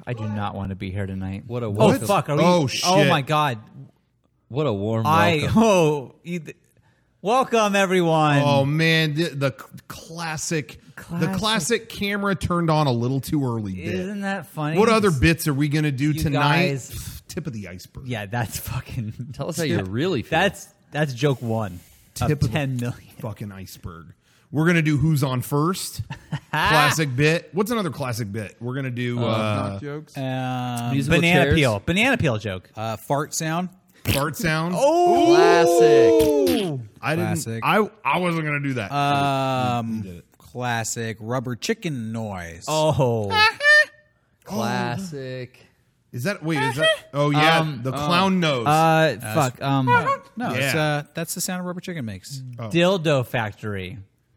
I do not want to be here tonight. What a Oh welcome. fuck! Are we, Oh, shit. Oh my god! What a warm welcome. Welcome everyone. Oh man, the classic camera turned on a little too early bit. Isn't that funny? What other bits are we gonna do You tonight? guys- Tip of the iceberg. Yeah, that's fucking. Tell us how you really feel. That's joke one Tip of of 10 million. Fucking iceberg. We're gonna do who's on first. Classic bit. What's another classic bit? We're gonna do Not jokes. Musical Banana chairs. peel. Banana peel joke. Fart sound. fart sound. Classic. I didn't. Classic. I wasn't gonna do that. You did it. Classic rubber chicken noise. Oh. Classic. Is that? Wait. Is that? Oh yeah. The clown nose. Fuck. No, Yeah. that's the sound a rubber chicken makes. Dildo factory.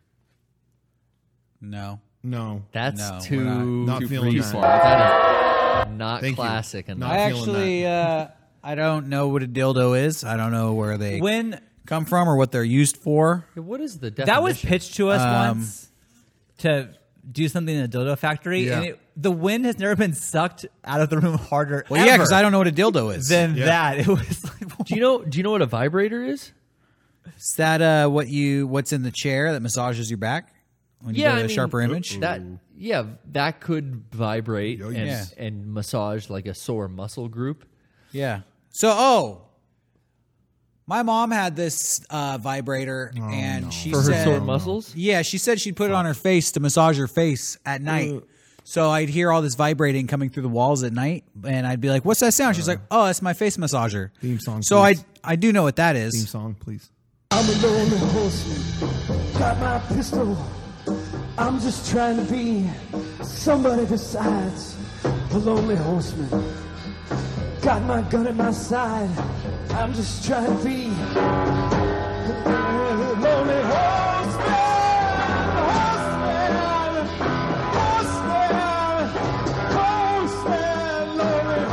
No. no. That's No, too, we're not too feeling too that. far. That is not Thank you. classic enough. Not I feeling actually, I don't know what a dildo is. I don't know where they When come from or what they're used for. What is the definition? that was pitched to us once to do something in a dildo factory, Yeah. and the wind has never been sucked out of the room harder. Well, yeah, because I don't know what a dildo is. Than Yeah. that. It was like, Do you know what a vibrator is? Is that what's in the chair that massages your back when you go to a sharper image? That could vibrate Oh, and, yeah. and massage like a sore muscle group. Yeah. So, my mom had this vibrator, and she For her said, sore muscles? yeah, she said she'd put it on her face to massage her face at night. So I'd hear all this vibrating coming through the walls at night, and I'd be like, "What's that sound?" She's like, "Oh, that's my face massager." Theme song, So please. I do know what that Theme is. song, please. I'm a lonely horseman, got my pistol. I'm just trying to be somebody besides a lonely horseman. Got my gun at my side. I'm just trying to be a lonely horseman, lonely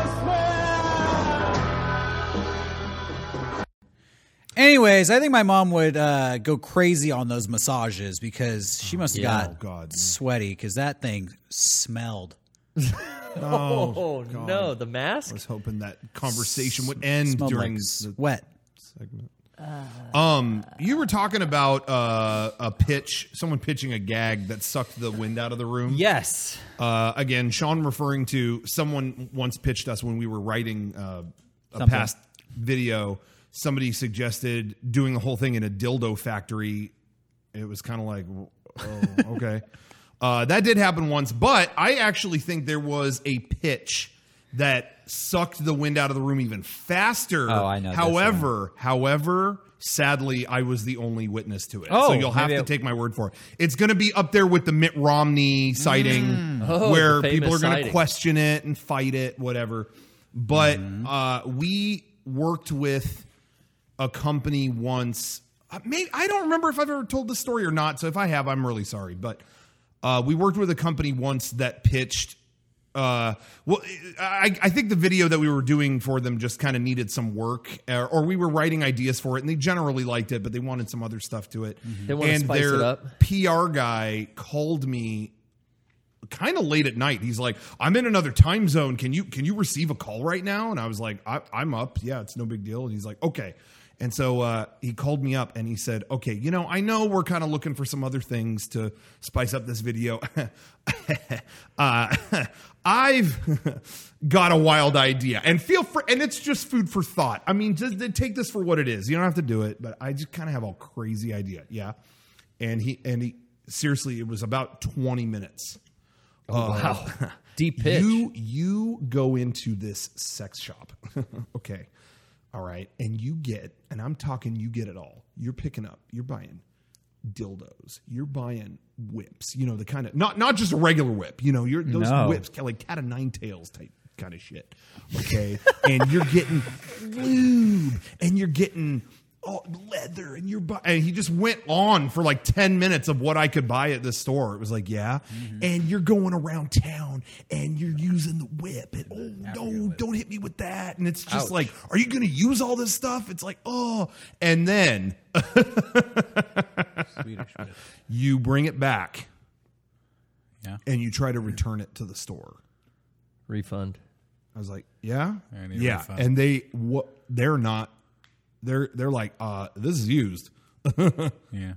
horseman. Anyways, I think my mom would go crazy on those massages because she must have Yeah. got God. sweaty because that thing smelled. Oh no, the mask? I was hoping that conversation would end Smelled during like the sweat. segment. You were talking about a pitch, someone pitching a gag that sucked the wind out of the room. yes. Again, Sean referring to someone once pitched us when we were writing a Something. past video. Somebody suggested doing the whole thing in a dildo factory. It was kind of like, oh, okay. That did happen once, but I actually think there was a pitch that sucked the wind out of the room even faster. Oh, I know this However, sadly, I was the only witness to it. Oh, so you'll have maybe to take my word for it. It's going to be up there with the Mitt Romney sighting Oh, where the famous people are going to sighting. question it and fight it, whatever. But we worked with a company once. I don't remember if I've ever told this story or not. So if I have, I'm really sorry. But we worked with a company once that pitched. I think the video that we were doing for them just kind of needed some work, or we were writing ideas for it, and they generally liked it, but they wanted some other stuff to it. They want to And spice their it up. PR guy called me kind of late at night. He's like, "I'm in another time zone. Can you receive a call right now?" And I was like, "I'm up. Yeah, it's no big deal." And he's like, "Okay." And so he called me up and he said, "Okay, I know we're kind of looking for some other things to spice up this video. I've got a wild idea, and and it's just food for thought. I mean, just take this for what it is. You don't have to do it, but I just kind of have a crazy idea." Yeah. And he seriously, it was about 20 minutes. Wow. Deep pitch. You go into this sex shop. Okay. All right. And you get it all. You're picking up, you're buying dildos. You're buying whips, the kind of, not just a regular whip, those No. whips, like cat of nine tails type kind of shit. Okay. And you're getting lube and you're getting leather and and he just went on for like 10 minutes of what I could buy at this store. It was like, yeah. And you're going around town and you're using the whip and no, don't hit me with that. And it's just like, are you going to use all this stuff? It's like, oh, and then you bring it back Yeah. and you try to return it to the store. refund. I was like, yeah, I need a yeah. refund. And they're not. They're like, this is used, Yeah.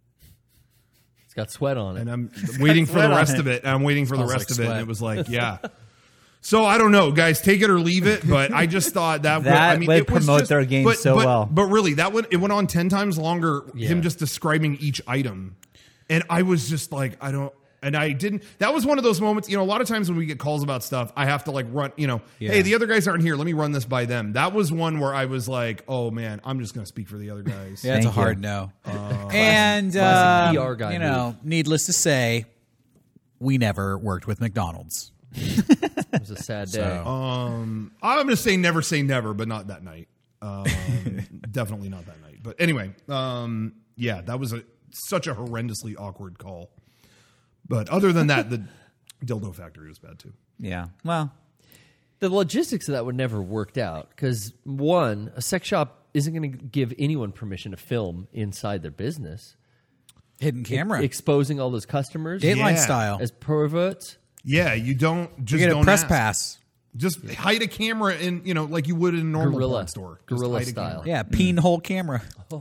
It's got sweat on it. and I'm waiting for the sweat on rest it. of it. I'm waiting for the Smells rest like of it, and sweat. it was like, yeah. So I don't know, guys. Take it or leave it, but I just thought that That would it was promote just- their game but, so but- well. But really, it went on 10 times longer. Yeah. Him just describing each item, and I was just like, I don't. And I didn't. That was one of those moments. A lot of times when we get calls about stuff, I have to like run. Hey, the other guys aren't here. Let me run this by them. That was one where I was like, oh man, I'm just going to speak for the other guys. Yeah, it's a Thank you. hard no. And classic PR guy needless to say, we never worked with McDonald's. It was a sad day. So- I'm going to say never, but not that night. Definitely not that night. But anyway, yeah, that was such a horrendously awkward call. But other than that, the dildo factory was bad too. Yeah. Well, The logistics of that would never worked out because, one, a sex shop isn't going to give anyone permission to film inside their business. Hidden camera. Exposing all those customers Dateline Yeah. style. as perverts. Yeah, you don't You just get a don't press ask. pass. Just hide a camera in, like you would in a normal Guerrilla. porn store. Just Guerrilla hide a style. camera. Yeah, peen hole camera.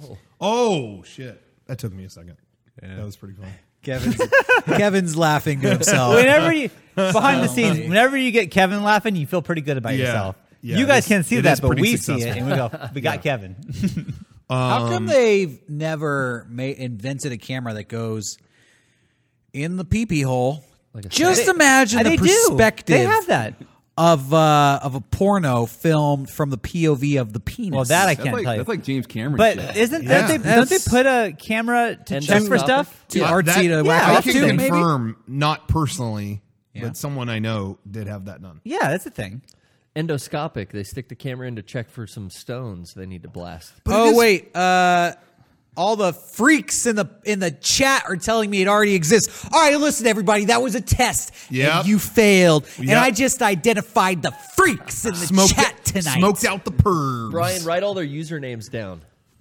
Oh shit, that took me a second. That was pretty fun. Kevin's laughing to himself. whenever you behind the scenes, whenever you get Kevin laughing, you feel pretty good about Yeah. yourself. Yeah, You guys it can't is- see it that, is but pretty we see it, successful. and we go, "We got Kevin." How come they've never invented a camera that goes in the pee-pee hole? Like a Just imagine the They do. perspective They have that. of a porno filmed from the POV of the penis. Well, that I That's can't like, tell you. that's like James Cameron But shit. isn't Yeah. don't they That's- put a camera to And check for endoscopic. stuff? too Yeah, artsy that- to whack I off can to, maybe? confirm, not personally, Yeah. but someone I know did have that done. Yeah, that's the thing. Endoscopic. They stick the camera in to check for some stones they need to blast. Oh wait, all the freaks in the chat are telling me it already exists. All right, listen, everybody, that was a test, Yep. and you failed, and Yep. I just identified the freaks in the chat tonight. Smoked out the pervs. Brian, write all their usernames down.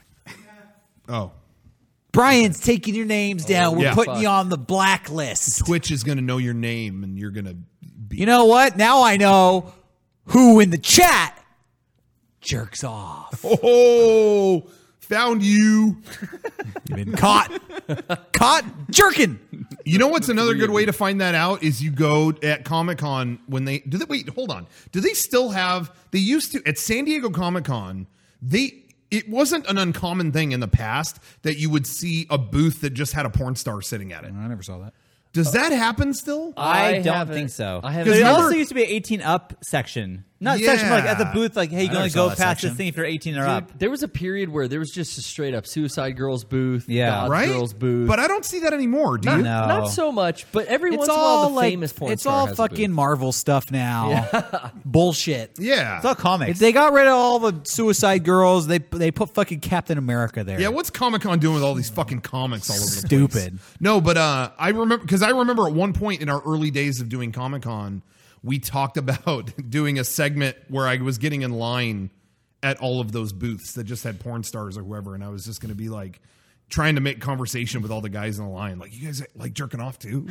Oh, Brian's taking your names down. We're yeah. putting Fuck. you on the blacklist. Twitch is going to know your name, and you're going to be. You know what? Now I know who in the chat jerks off. Oh, found you. You've been caught jerking. You know what's another good way to find that out is you go at Comic-Con when they wait, hold on. Do they still have they used to at San Diego Comic-Con, it wasn't an uncommon thing in the past that you would see a booth that just had a porn star sitting at it. I never saw that. Does that happen still? I don't haven't- think so. I But haven't. there Because also remember- used to be an 18 up section. Not Yeah. section, but like at the booth, like, hey, you can never only saw go that past section. this thing if you're 18 or up. There was a period where there was just a straight up Suicide Girls booth, Yeah. Gods Right? Girls booth. But I don't see that anymore, do you? No. Not so much, but every It's once in a while all the like famous porn it's star all has a fucking booth. Marvel stuff now. Bullshit. Yeah. It's all comics. They got rid of all the Suicide Girls. They put fucking Captain America there. Yeah, what's Comic-Con doing with all these fucking comics all over the place? Stupid. No, but I remember at one point in our early days of doing Comic-Con, we talked about doing a segment where I was getting in line at all of those booths that just had porn stars or whoever, and I was just going to be like trying to make conversation with all the guys in the line, like, you guys like jerking off too?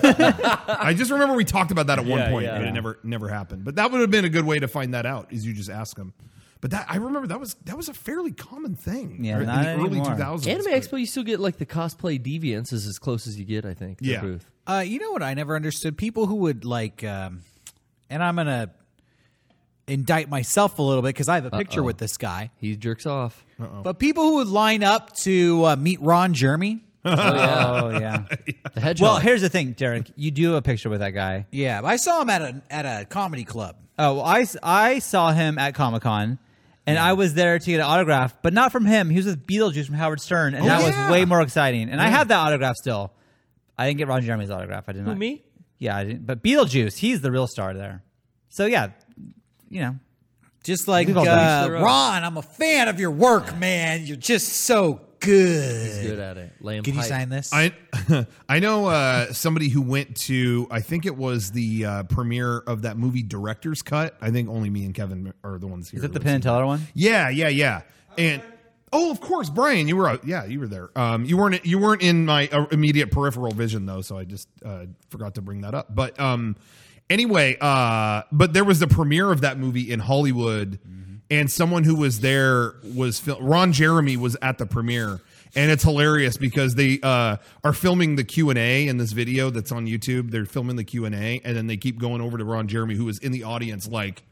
I just remember we talked about that at one Yeah, point, yeah. but it never happened. But that would have been a good way to find that out, is you just ask them. But that I remember that was a fairly common thing. Yeah, in not the early anymore. 2000s. Anime but- Expo, you still get like the cosplay deviants is as close as you get, I think. Yeah. The booth. You know what I never understood? People who would like, and I'm gonna indict myself a little bit because I have a picture with this guy. He jerks off. But people who would line up to meet Ron Jeremy. Oh yeah, Oh, yeah. the hedgehog. Well, here's the thing, Derek. You do have a picture with that guy. Yeah, I saw him at a comedy club. Oh, well, I saw him at Comic-Con, and I was there to get an autograph, but not from him. He was with Beetlejuice from Howard Stern, and that yeah. was way more exciting. And I have that autograph still. I didn't get Ron Jeremy's autograph. I did not. Who, me? Yeah, I didn't. But Beetlejuice, he's the real star there. So, yeah, you know. Just like We've all done it. Ron, I'm a fan of your work, man. You're just so good. He's good at it. Laying Can you pipe. sign this? I know somebody who went to, I think it was the premiere of that movie Director's Cut. I think only me and Kevin are the ones here. Is it the who Penn have and seen Teller one? Yeah. And oh, of course, Brian, you were you were there. You weren't in my immediate peripheral vision though, so I just forgot to bring that up. But Anyway, but there was the premiere of that movie in Hollywood, and someone who was there was Ron Jeremy was at the premiere, and it's hilarious because they are filming the Q&A in this video that's on YouTube. They're filming the Q&A, and then they keep going over to Ron Jeremy, who was in the audience, like,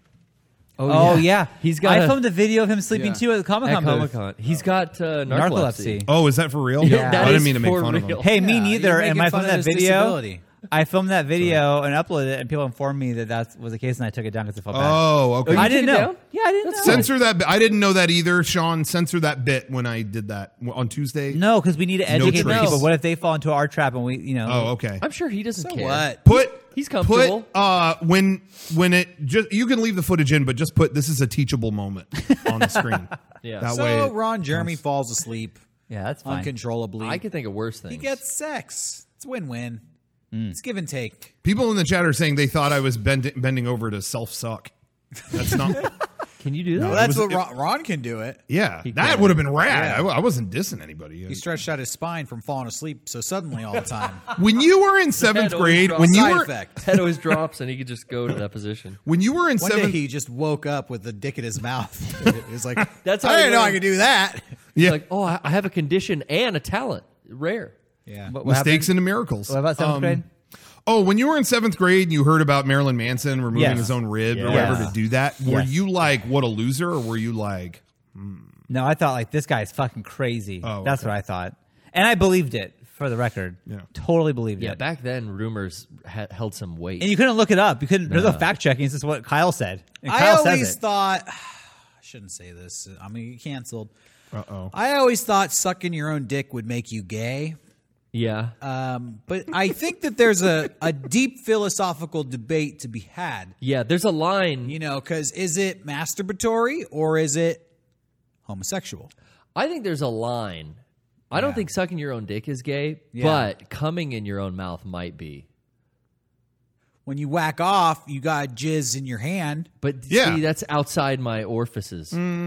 Oh yeah, He's got I a- filmed a video of him sleeping too at the Comic-Con booth. Comic-Con. He's got narcolepsy. oh, is that for real? Yeah, that I didn't is mean to make for fun of real. him. Hey, me Yeah, neither. you're And making when I fun filmed of that his video, disability. I filmed that video and uploaded it, and people informed me that was the case, and I took it down because I felt bad. Oh, okay. I you didn't took it know. down? Yeah, I didn't know. Censor that bit. I didn't know that either, Sean. Censor that bit when I did that on Tuesday. No, because we need to educate trace. people. What if they fall into our trap and we, Oh, okay. I'm sure he doesn't care. What? He's comfortable. Put when it just you can leave the footage in, but just put this is a teachable moment on the screen. Yeah. That So way. Ron Jeremy falls asleep Yeah, that's fine. uncontrollably. I could think of worse things. He gets sex. It's win-win. It's give and take. People in the chat are saying they thought I was bending over to self suck. That's not. Can you do that? Well, that's was- what Ron can do it. Yeah, He that can. would have been rad. Yeah. I wasn't dissing anybody. He stretched out his spine from falling asleep so suddenly all the time. When you were in seventh Head always grade, drops. when you Side were effect. Head always drops, and he could just go to that position. when you were in One day seventh, he just woke up with the dick in his mouth. It was like, That's I how he didn't know I learned. could do that. yeah, Like, oh, I have a condition and a talent. Rare. Yeah. What mistakes happened? into miracles. What about seventh grade? Oh, when you were in seventh grade and you heard about Marilyn Manson removing Yes. his own rib or Yes. whatever to do that, were Yes. you like, what a loser, or were you like, No, I thought like this guy's fucking crazy. Oh, That's okay. what I thought, and I believed it for the record. Yeah. Totally believed Yeah, it. back then rumors held some weight. And you couldn't look it up. You couldn't. There's no fact checking. It's just what Kyle said. And I Kyle always says it. thought, I shouldn't say this. I'm going to get canceled. uh-oh. I always thought sucking your own dick would make you gay. Yeah. But I think that there's a deep philosophical debate to be had. Yeah, there's a line. You know, because is it masturbatory or is it homosexual? I think there's a line. I don't think sucking your own dick is gay, Yeah. but coming in your own mouth might be. When you whack off, you got jizz in your hand. But Yeah. see, that's outside my orifices.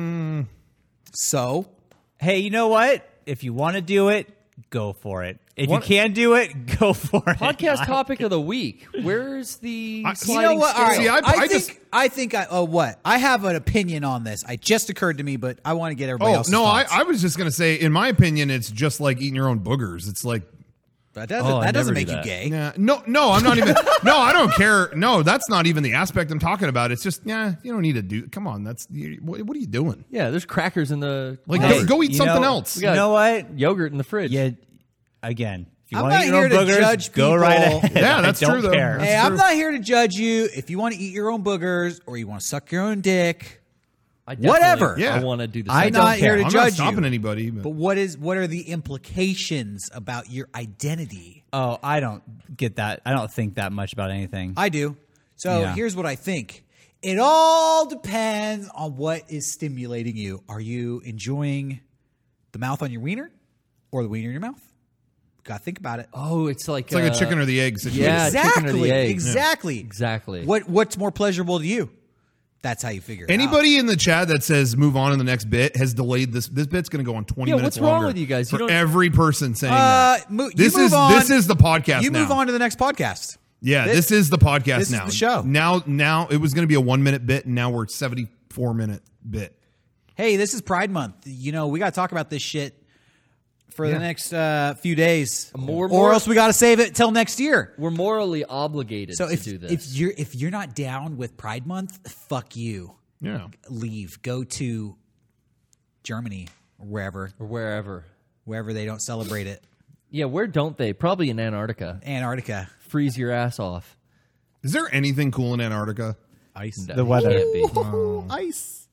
So Hey, you know what? If you want to do it, go for it. If you can't do it, go for it. Podcast topic of the week. Where's the you sliding you know what? All scale? right. See, I think. What? I have an opinion on this. It just occurred to me, but I want to get everybody Oh else's no, thoughts. I was just gonna say, in my opinion, it's just like eating your own boogers. It's like, That doesn't, Oh, I that doesn't never make do you that. gay. nah, no, I'm not even. No, I don't care. No, that's not even the aspect I'm talking about. It's just, yeah, you don't need to do. Come on, what are you doing? Yeah, there's crackers in the Like, cupboard. go eat You something know- else. We You got know what? yogurt in the fridge. Yeah. Again, if you I'm want to not eat your own here to boogers, judge go people. right ahead. Yeah, that's I don't true, though. care. That's Hey, I'm true. not here to judge you. If you want to eat your own boogers or you want to suck your own dick, I definitely- whatever. Yeah. I want to do the I'm same. not here to I'm judge not you. stopping anybody. But what are the implications about your identity? Oh, I don't get that. I don't think that much about anything. I do. So Yeah. here's what I think. It all depends on what is stimulating you. Are you enjoying the mouth on your wiener or the wiener in your mouth? Got to think about it. Oh, it's like It's like a chicken or the egg situation. yeah, chicken or the egg. Exactly. Exactly. What's more pleasurable to you? That's how you figure it out. Anybody in the chat that says move on to the next bit has delayed this. This bit's going to go on 20 Yeah, minutes what's wrong longer with you guys? You For don't- every person saying that. You This move is on. this is the podcast You now. move on to the next podcast. Yeah, this is the podcast this is now. the show. Now it was going to be a 1 minute bit, and now we're 74-minute bit. Hey, this is Pride Month. You know, we got to talk about this shit for the next few days, More- or else we got to save it till next year. We're morally obligated So to do this. if you're not down with Pride Month, fuck you. Yeah. Leave. Go to Germany or or wherever. they don't celebrate it. Yeah, where don't they? Probably in Antarctica. Antarctica. Freeze your ass off. Is there anything cool in Antarctica? Ice. No, The weather. Can't be. Ice.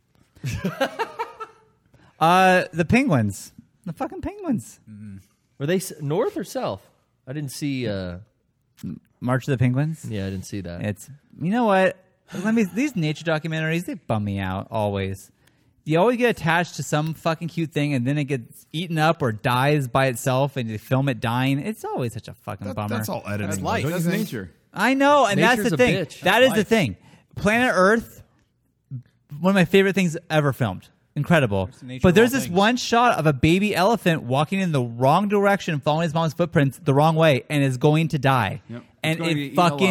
The penguins. The fucking penguins. Were they north or south? I didn't see. March of the Penguins. Yeah, I didn't see that. It's, you know what? These nature documentaries, they bum me out always. You always get attached to some fucking cute thing, and then it gets eaten up or dies by itself, and you film it dying. It's always such a fucking bummer. That's all editing. That's life. Don't you That's think? nature. I know, and that's Nature's the a thing. bitch. That is the thing. Planet Earth, one of my favorite things ever filmed. Incredible. nature But of there's all this things. one shot of a baby elephant walking in the wrong direction, following his mom's footprints the wrong way, and is going to die. Yep. It's And going to get it eaten fucking alive.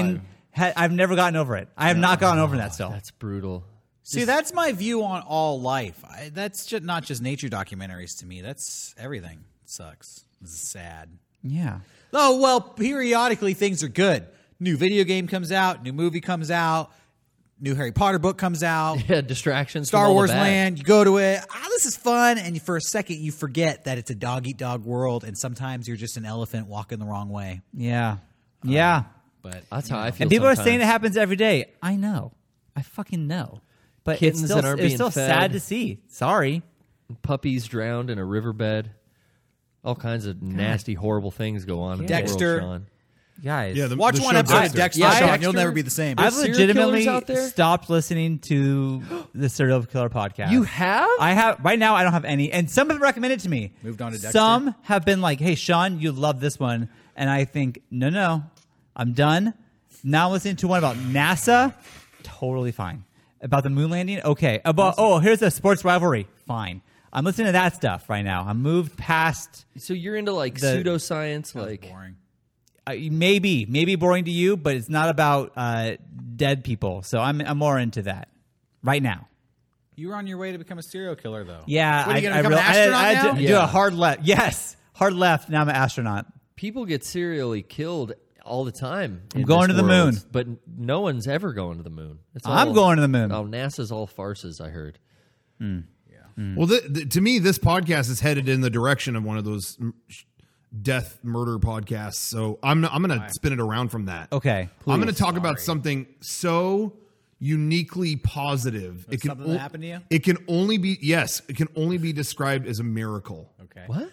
I've never gotten over it. I have not gotten over that still. That's brutal. See, that's my view on all life. That's just not just nature documentaries to me. That's everything. It sucks. This is sad. Yeah. Oh, well, periodically things are good. New video game comes out, new movie comes out, new Harry Potter book comes out, Yeah, distractions. Star from all the Wars bad. Land, you go to it. This is fun. And for a second, you forget that it's a dog-eat-dog world, and sometimes you're just an elephant walking the wrong way. Yeah. Yeah. But That's how I feel. And people are sometimes. saying it happens every day. I know. I fucking know. But Kittens it's still, that aren't it's being still fed. sad to see. Sorry. Puppies drowned in a riverbed. All kinds of nasty, horrible things go on in Dexter. the world, Sean. Guys. Yeah, watch the one show episode of Dexter, Yeah, Sean. Dexter. You'll never be the same. I've serial legitimately killers out there? stopped listening to the Serial Killer podcast. You have? I have. Right now, I don't have any. And some have recommended to me. Moved on to Dexter? Some have been like, hey, Sean, you love this one. And I think, no, I'm done. Now I'm listening to one about NASA. Totally fine. About the moon landing. Okay. About, here's a sports rivalry. Fine. I'm listening to that stuff right now. I'm moved past. So you're into like The- pseudoscience, like Boring. Maybe boring to you, but it's not about dead people. So I'm more into that right now. You were on your way to become a serial killer, though. Yeah, What, are you I going to become an astronaut I now? do Yeah. a hard left. Yes, hard left. Now I'm an astronaut. people get serially killed all the time. I'm in going this to the world, moon. but no one's ever going to the moon. It's I'm going to the moon. Oh, NASA's all farces. I heard. Well, to me, this podcast is headed in the direction of one of those death murder podcasts. So I'm going to spin it around from that. Okay, I'm going to please. talk about something so uniquely positive. It can something that happened to you? It can only be it can only be described as a miracle. Okay. What?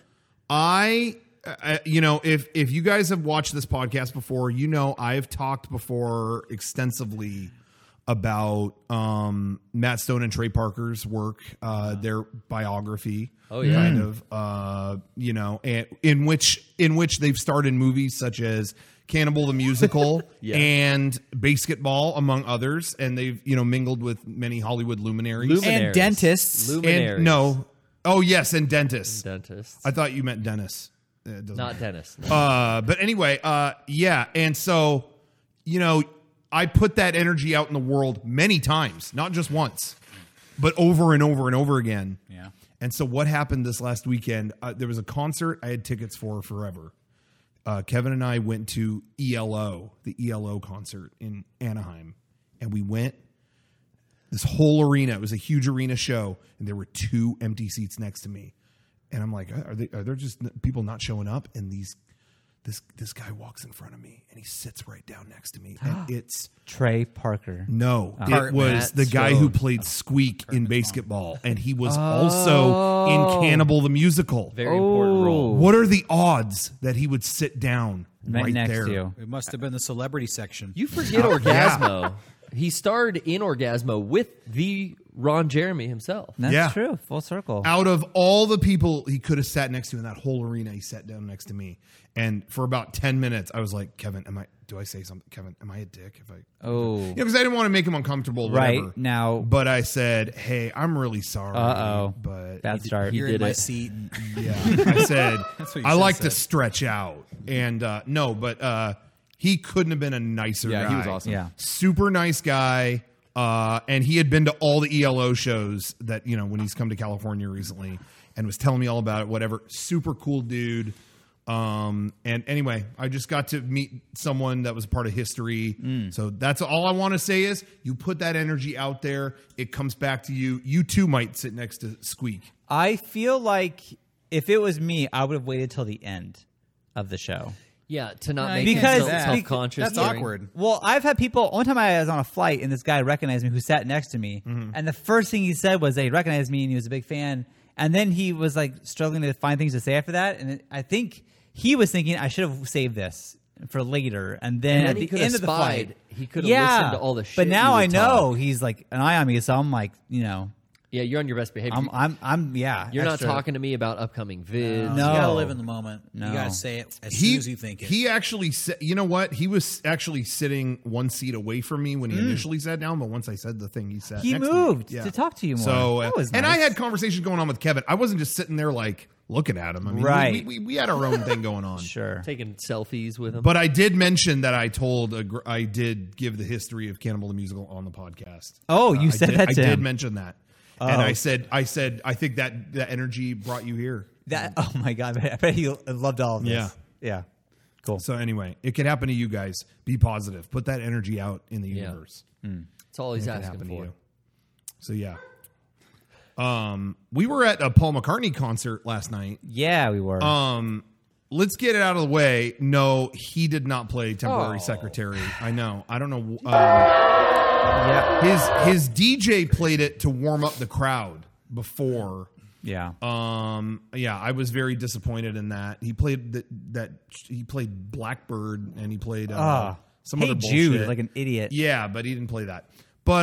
If you guys have watched this podcast before, you know I have talked before extensively about Matt Stone and Trey Parker's work, their biography. Oh, yeah. Kind of, and in which they've starred in movies such as Cannibal the Musical Yeah. and Basketball, among others, and they've mingled with many Hollywood luminaries. And dentists. Luminaries. And no, oh yes, and dentists. Dentists. I thought you meant Dennis. It doesn't Not matter. Dennis. But anyway, yeah. And so, I put that energy out in the world many times, not just once, but over and over and over again. Yeah. And so what happened this last weekend, there was a concert I had tickets for forever. Kevin and I went to ELO, the ELO concert in Anaheim. And we went, this whole arena, it was a huge arena show, and there were 2 empty seats next to me. And I'm like, are there just people not showing up? And this guy walks in front of me, and he sits right down next to me. And it's Trey Parker. no, Hart it was Matt the guy who Stone. played Squeak in Basketball, and he was also in Cannibal the Musical. Very important role. What are the odds that he would sit down right next there? to you. It must have been the celebrity section. You forget Orgasmo. He starred in Orgasmo with the Ron Jeremy himself. That's Yeah. true. Full circle. Out of all the people he could have sat next to in that whole arena, he sat down next to me. And for about 10 minutes, I was like, Kevin, do I say something? Kevin, am I a dick? Oh. Because I didn't want to make him uncomfortable. Right, Whatever. now- But I said, hey, I'm really sorry. Uh-oh. But Bad start. he You're did in my it. seat. And, yeah, I said, That's what you I should've like said. to stretch out. And no, but he couldn't have been a nicer guy. Yeah, he was awesome. Yeah. Super nice guy. And he had been to all the ELO shows that, when he's come to California recently, and was telling me all about it, whatever. Super cool dude. And anyway, I just got to meet someone that was a part of history. So that's all I want to say is you put that energy out there. It comes back to you. You too might sit next to Squeak. I feel like if it was me, I would have waited till the end of the show. Yeah, to not No, make you can't himself do that. self-conscious. That's during- awkward. Well, I've had people. One time I was on a flight and this guy recognized me who sat next to me, and the first thing he said was that he recognized me and he was a big fan. And then he was like struggling to find things to say after that. And I think he was thinking I should have saved this for later. And then And at he the could have end of the spied. flight, He could have listened to all the shit But now you I would know talk. he's like an eye on me, so I'm like, Yeah, you're on your best behavior. I'm yeah. You're extra. not talking to me about upcoming vids. You No. gotta live in the moment. No. You gotta say it as soon as you think it. He actually said, you know what? He was actually sitting one seat away from me when he initially sat down, but once I said the thing, he sat He next moved to me. to talk to you more. So, That was and I nice. had conversations going on with Kevin. I wasn't just sitting there like looking at him. I mean, Right. we had our own thing going on. Sure. Taking selfies with him. But I did mention that I did give the history of Cannibal the Musical on the podcast. Oh, you said that to I did him. mention that. And I said, I think that energy brought you here. That. Oh my God! I bet he loved all of this. Yeah. Yeah. Cool. So anyway, it could happen to you guys. Be positive. Put that energy out in the universe. That's all he's It could asking happen to for. you. So yeah. We were at a Paul McCartney concert last night. Yeah, we were. Let's get it out of the way. No, he did not play temporary secretary. I know. I don't know. yeah. His DJ played it to warm up the crowd before. Yeah. Yeah, I was very disappointed in that. He played he played Blackbird and he played some Hey other Jude, bullshit. like an idiot. Yeah, but he didn't play that. But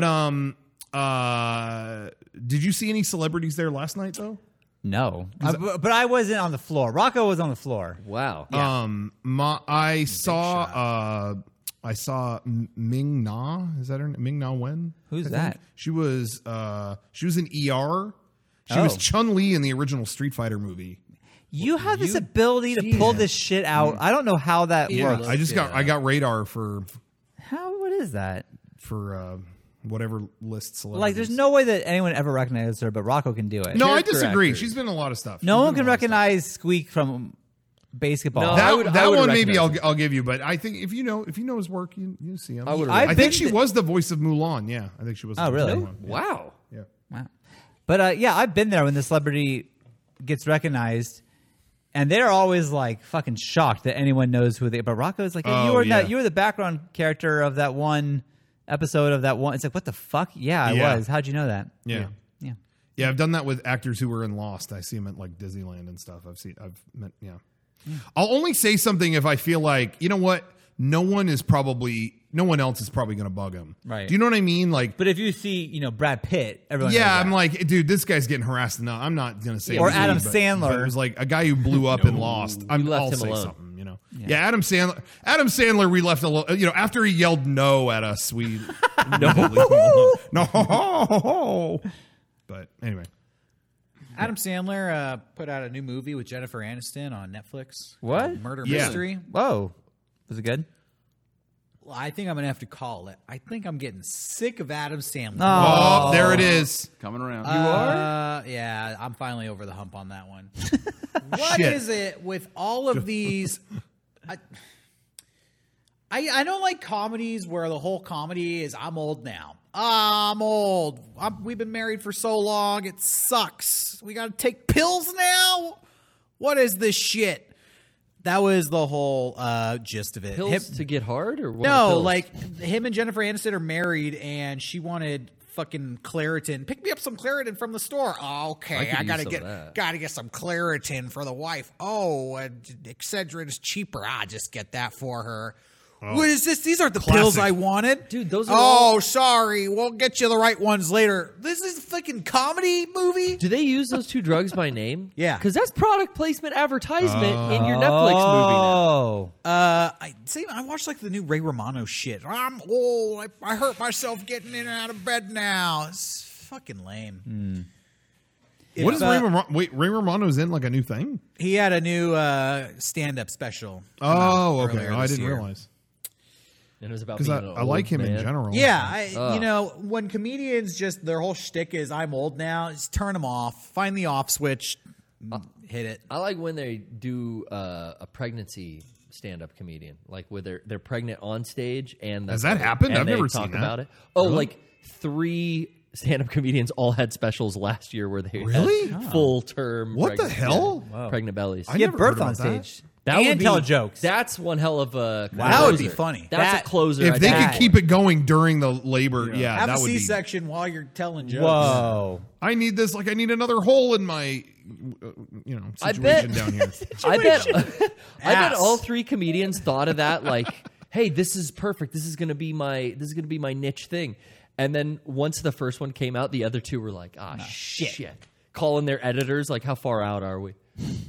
did you see any celebrities there last night though? No, but I wasn't on the floor. Rocco was on the floor. Wow. I saw Ming Na. Is that her name? Ming Na Wen? Who's I think. that? She was in ER. She Oh. was Chun-Li in the original Street Fighter movie. You have this ability to pull this shit out. I don't know how that works. I got radar for What is that? whatever list celebrities. Like, there's no way that anyone ever recognizes her, but Rocco can do it. No, I Character disagree. actors. She's been in a lot of stuff. No She's one been can in a lot of stuff. recognize Squeak from basketball. No, I would one maybe recognize I'll give you, but I think if you know his work, you see him. I would I recognize think him. she was the voice of Mulan. Yeah, I think she was. Oh, the voice really? of Mulan. Wow. Yeah. Wow. But yeah, I've been there when the celebrity gets recognized, and they're always like fucking shocked that anyone knows who they. But Rocco's like, hey, Oh, yeah. you were the background character of that one episode of that one. It's like, what the fuck? Yeah, I Yeah. was. How'd you know that? Yeah. Yeah. Yeah, I've done that with actors who were in Lost. I see them at like Disneyland and stuff. I'll only say something if I feel like, you know what? No one else is probably going to bug him. Right. Do you know what I mean? Like, But if you see, Brad Pitt, everyone. yeah, knows I'm that. like, dude, this guy's getting harassed enough. I'm not going to say Or anything, Adam but Sandler. it was like a guy who blew up and lost. left I'll him say alone. something, Yeah, Adam Sandler. Adam Sandler, we left alone. After he yelled no at us, we no. But anyway, Adam Sandler put out a new movie with Jennifer Aniston on Netflix. What? called Murder Yeah. Mystery. Whoa, was it good? Well, I think I'm going to have to call it. I think I'm getting sick of Adam Sandler. oh, there it is. Coming around. Yeah, I'm finally over the hump on that one. What Shit. is it with all of these? I don't like comedies where the whole comedy is I'm old now. I'm old. We've been married for so long. It sucks. We got to take pills now? What is this shit? That was the whole gist of it. Pills to get hard or what? are No, pills? like him and Jennifer Aniston are married, and she wanted fucking Claritin. Pick me up some Claritin from the store. Oh, okay, I could I use gotta some of that. get some Claritin for the wife. Oh, Excedrin is cheaper. Just get that for her. What is this? These aren't the pills I wanted, Dude, those are Oh, all- sorry. We'll get you the right ones later. This is a fucking comedy movie. Do they use those two drugs by name? Yeah. Because that's product placement advertisement in your Netflix movie now. Oh, I watched like the new Ray Romano shit. I'm old. I hurt myself getting in and out of bed now. It's fucking lame. What is Ray Romano? Wait, Ray Romano's in like a new thing? He had a new stand-up special. Oh, okay. earlier I this didn't year. realize. And it was about Because being an I like old him in man. general. Yeah, when comedians just their whole shtick is I'm old now, just turn them off. Find the off switch, hit it. I like when they do a pregnancy stand-up comedian, like where they're pregnant on stage and Has that happened? and I've they never talk seen that. about it. Oh, like 3 stand-up comedians all had specials last year where they Really? had full-term. What the hell? Pregnant bellies. I get never birth heard on about that. stage. That and would be, tell jokes. That's one hell of a That would be closer. funny. That's a closer. If they I could think. keep it going during the labor, yeah, Have that a would be. C-section while you're telling jokes. whoa. I need this. Like I need another hole in my, I situation bet- down here. I bet Ass. all 3 comedians thought of that like, hey, this is perfect. This is gonna be my niche thing. And then once the first one came out, the other 2 were like, shit. Calling their editors like, how far out are we?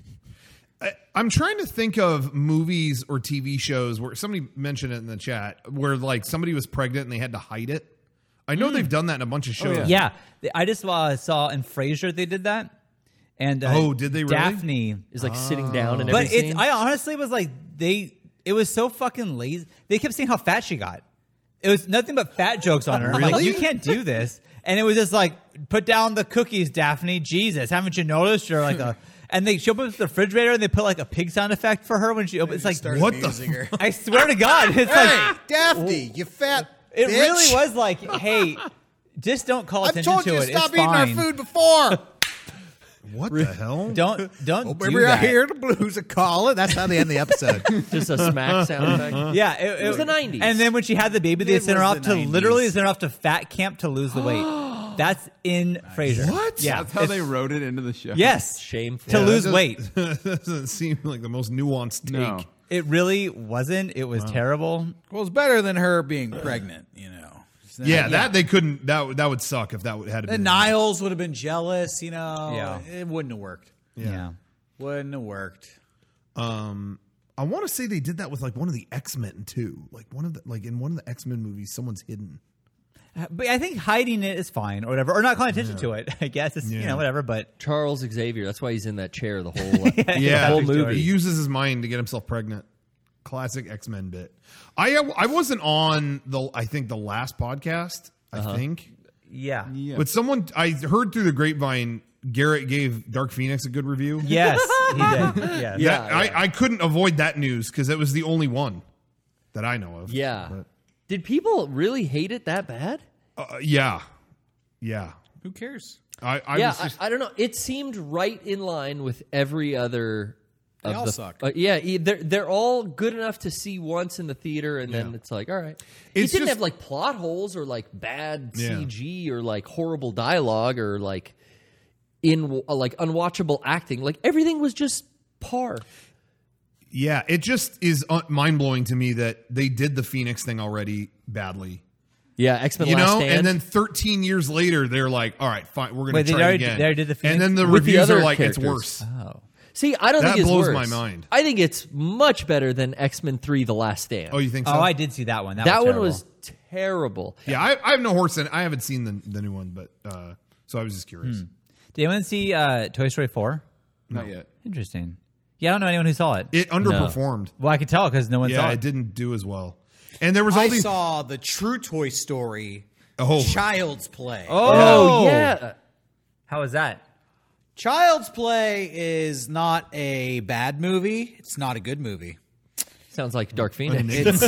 I'm trying to think of movies or TV shows where somebody mentioned it in the chat where like somebody was pregnant and they had to hide it. I know they've done that in a bunch of shows. Yeah, I just saw in Frasier they did that. And did they really? Daphne Is like sitting down and But everything. I honestly was like, it was so fucking lazy. They kept saying how fat she got. It was nothing but fat jokes on her. I'm like, Really? you can't do this. And it was just like, put down the cookies, Daphne. Jesus, haven't you noticed? You're like a. And she opens the refrigerator and they put like a pig sound effect for her when she opens. It's like, What the? Her. I swear to God, it's Hey, like Daphne, you fat it bitch. really was like, hey, just don't call I've attention told to you to it. stop It's eating our fine. food before. What the hell? Don't do We're that. here, the blues are calling. That's how they end the episode. Just a smack sound effect. Yeah, it was the 90s. And then when she had the baby, they It sent her was off the to 90s. literally sent her off to fat camp to lose the weight. That's in Frasier. What? Yeah, That's how they wrote it into the show. Yes, Shameful. to Yeah, lose that weight. That doesn't seem like the most nuanced take. No. It really wasn't. It was terrible. Well, it's better than her being pregnant, you know. Yeah, that they couldn't. That would suck if that had to be. Then Niles would have been jealous, you know. Yeah. It wouldn't have worked. Yeah. Wouldn't have worked. I want to say they did that with like one of the X-Men too. Like in one of the X-Men movies, someone's hidden. But I think hiding it is fine or whatever, or not calling attention to it. I guess it's whatever. But Charles Xavier. That's why he's in that chair the whole Yeah, whole he movie. uses his mind to get himself pregnant. Classic X-Men bit. I wasn't on I think the last podcast. I think, yeah, but someone I heard through the grapevine. Garrett gave Dark Phoenix a good review. yes, he did. Yes. Yeah. I couldn't avoid that news because it was the only one that I know of. Yeah. But, Did people really hate it that bad? yeah. Who cares? I Yeah, was just, I don't know. It seemed right in line with every other. They of all the, suck. They're all good enough to see once in the theater, and then it's like, all right. It's it didn't just- have like plot holes or like bad Yeah. CG or like horrible dialogue or like like unwatchable acting. Like everything was just par. yeah. It just is mind blowing to me that they did the Phoenix thing already badly. Yeah, X-Men You Last know, Stand. and then 13 years later, they're like, "All right, fine, we're going Wait, to they try it already- again." they already did the Phoenix? and then the With the reviews other are like, characters. "It's worse." Oh, See, I don't That think it's blows worse. my mind. I think it's much better than X-Men 3: The Last Stand. Oh, you think so? I did see that one. that was one terrible. was terrible. Yeah, I have no horse in it. I haven't seen the new one, but so I was just curious. Did anyone see Toy Story 4? Not yet. Interesting. Yeah, I don't know anyone who saw it. It underperformed. Well, I could tell because no one saw Yeah, it. it didn't do as well. And there was I only saw the true Toy Story oh Child's Play. Oh, yeah. How was that? Child's Play is not a bad movie. It's not a good movie. Sounds like Dark Phoenix.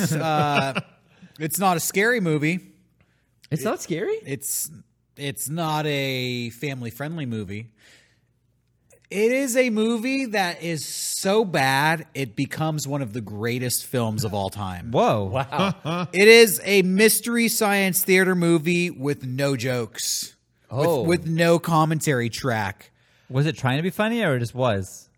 It's not a scary movie. It's not scary. It's not a family-friendly movie. It is a movie that is so bad it becomes one of the greatest films of all time. Whoa! Wow. It is a mystery science theater movie with no jokes. Oh. With no commentary track. Was it trying to be funny or it just was?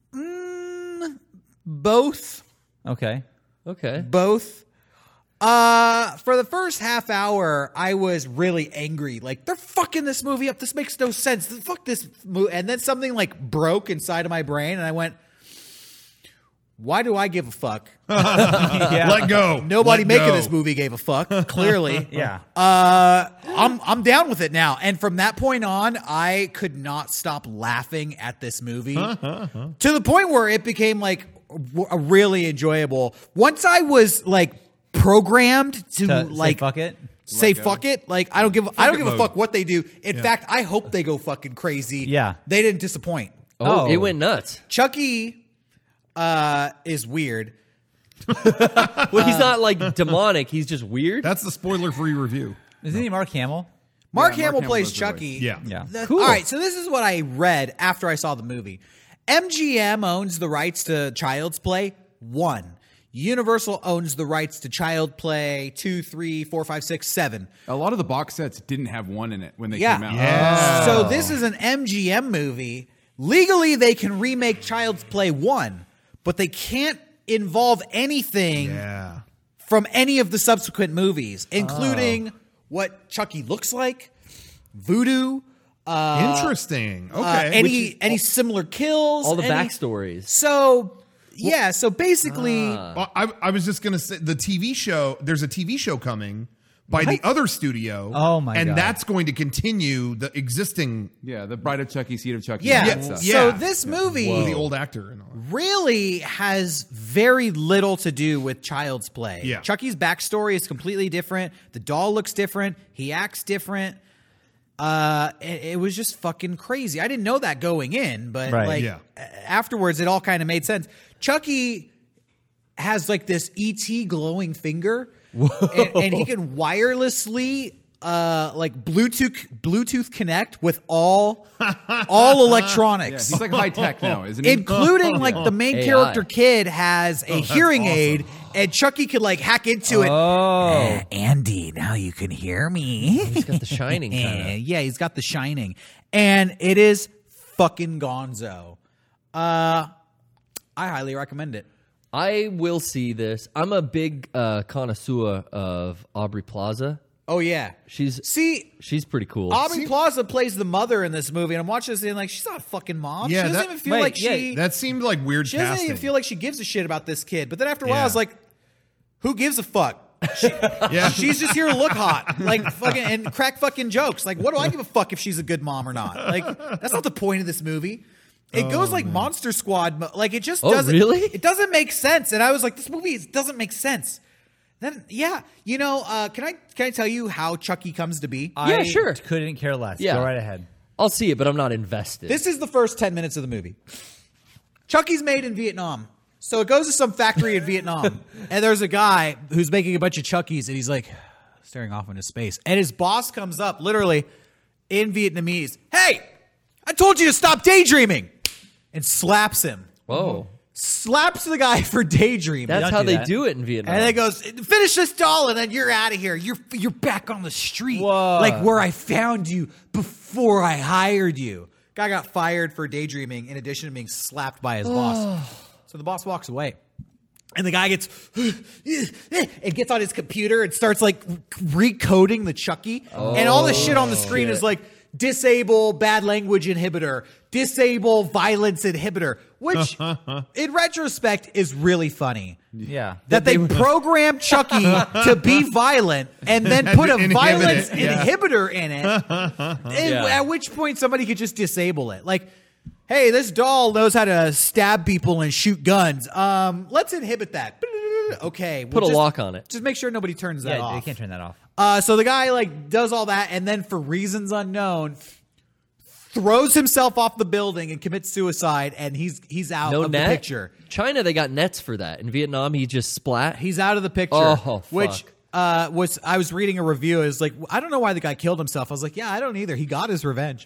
Both. Okay. Okay. Both. For the first half hour, I was really angry. Like, they're fucking this movie up. This makes no sense. Fuck this movie. And then something like broke inside of my brain, and I went, why do I give a fuck? Yeah. let go. Nobody Let making go. this movie gave a fuck, clearly. Yeah. I'm down with it now. And from that point on, I could not stop laughing at this movie to the point where it became like a really enjoyable. Once I was like programmed to Say like fuck it. say fuck it. Like I don't give a mode. fuck what they do. In fact, I hope they go fucking crazy. Yeah. They didn't disappoint. Oh, Oh. it went nuts. Chucky is weird. Well, he's not like demonic. He's just weird. That's the spoiler-free review. Isn't he Mark Hamill? Mark Mark Hamill Hamill plays does the Chucky. Yeah. Yeah. Cool. All right, so this is what I read after I saw the movie. MGM owns the rights to Child's Play 1. Universal owns the rights to Child Play 2, 3, 4, 5, 6, 7. A lot of the box sets didn't have one in it when they Yeah. came out. Yeah. So this is an MGM movie. Legally, they can remake Child's Play 1, but they can't involve anything Yeah. from any of the subsequent movies, including what Chucky looks like, voodoo, Interesting. Okay. any similar kills, all the any- backstories. So yeah, so basically, Well, I was just going to say the TV show, there's a TV show coming, by the other studio. Oh, my and God. that's going to continue the existing Yeah, the Bride of Chucky, Seed of Chucky. Yeah. and that stuff. Yeah. So this movie the old actor and all that. really has very little to do with Child's Play. Yeah. Chucky's backstory is completely different. The doll looks different. He acts different. It was just fucking crazy. I didn't know that going in, but Right. like Yeah. afterwards, it all kind of made sense. Chucky has like this ET glowing finger, and he can wirelessly like Bluetooth connect with all electronics. He's like high tech now, isn't he? Including like the main AI. character kid has a hearing aid, and Chucky could like hack into it. Oh, Andy, now you can hear me. He's got the Shining kind of. Yeah, he's got the Shining, and it is fucking gonzo. I highly recommend it. I will see this. I'm a big connoisseur of Aubrey Plaza. Oh yeah, She's pretty cool. Aubrey Plaza plays the mother in this movie, and I'm watching this and like she's not a fucking mom. Yeah, she doesn't that- even feel wait, like yeah, she. That seemed like weird She doesn't casting. even feel like she gives a shit about this kid. But then after a while, I Yeah. was like, who gives a fuck? Yeah. She's just here to look hot, like fucking and crack fucking jokes. Like, what do I give a fuck if she's a good mom or not? Like, that's not the point of this movie. It goes like Monster Squad, like it just doesn't. really? It doesn't make sense. And I was like, this movie doesn't make sense. Then yeah, can I tell you how Chucky comes to be? Yeah, sure. Couldn't care less. Yeah. Go right ahead. I'll see it, but I'm not invested. This is the first 10 minutes of the movie. Chucky's made in Vietnam. So it goes to some factory in Vietnam. And there's a guy who's making a bunch of Chuckies, and he's like staring off into space. And his boss comes up, literally, in Vietnamese. Hey, I told you to stop daydreaming. And slaps him. Whoa. Slaps the guy for daydreaming. That's don't how do they that. do it in Vietnam. And then goes, finish this doll, and then you're out of here. You're back on the street, Whoa. like where I found you before I hired you. Guy got fired for daydreaming, in addition to being slapped by his boss. So the boss walks away, and the guy gets and gets on his computer and starts like recoding the Chucky, and all the shit on the screen is like disable bad language inhibitor, disable violence inhibitor, which in retrospect is really funny. Yeah. That they programmed Chucky to be violent and then put a Inhibit violence it, yeah. inhibitor in it. At which point somebody could just disable it. Like, hey, this doll knows how to stab people and shoot guns. Let's inhibit that. Okay. Put a lock on it. Just make sure nobody turns that Yeah, off. you can't turn that off. So the guy like does all that, and then for reasons unknown, throws himself off the building and commits suicide, and he's out No of net? the picture. China, they got nets for that. In Vietnam, he just splat. He's out of the picture. Oh, fuck. Which I was reading a review. It was like, I don't know why the guy killed himself. I was like, yeah, I don't either. He got his revenge.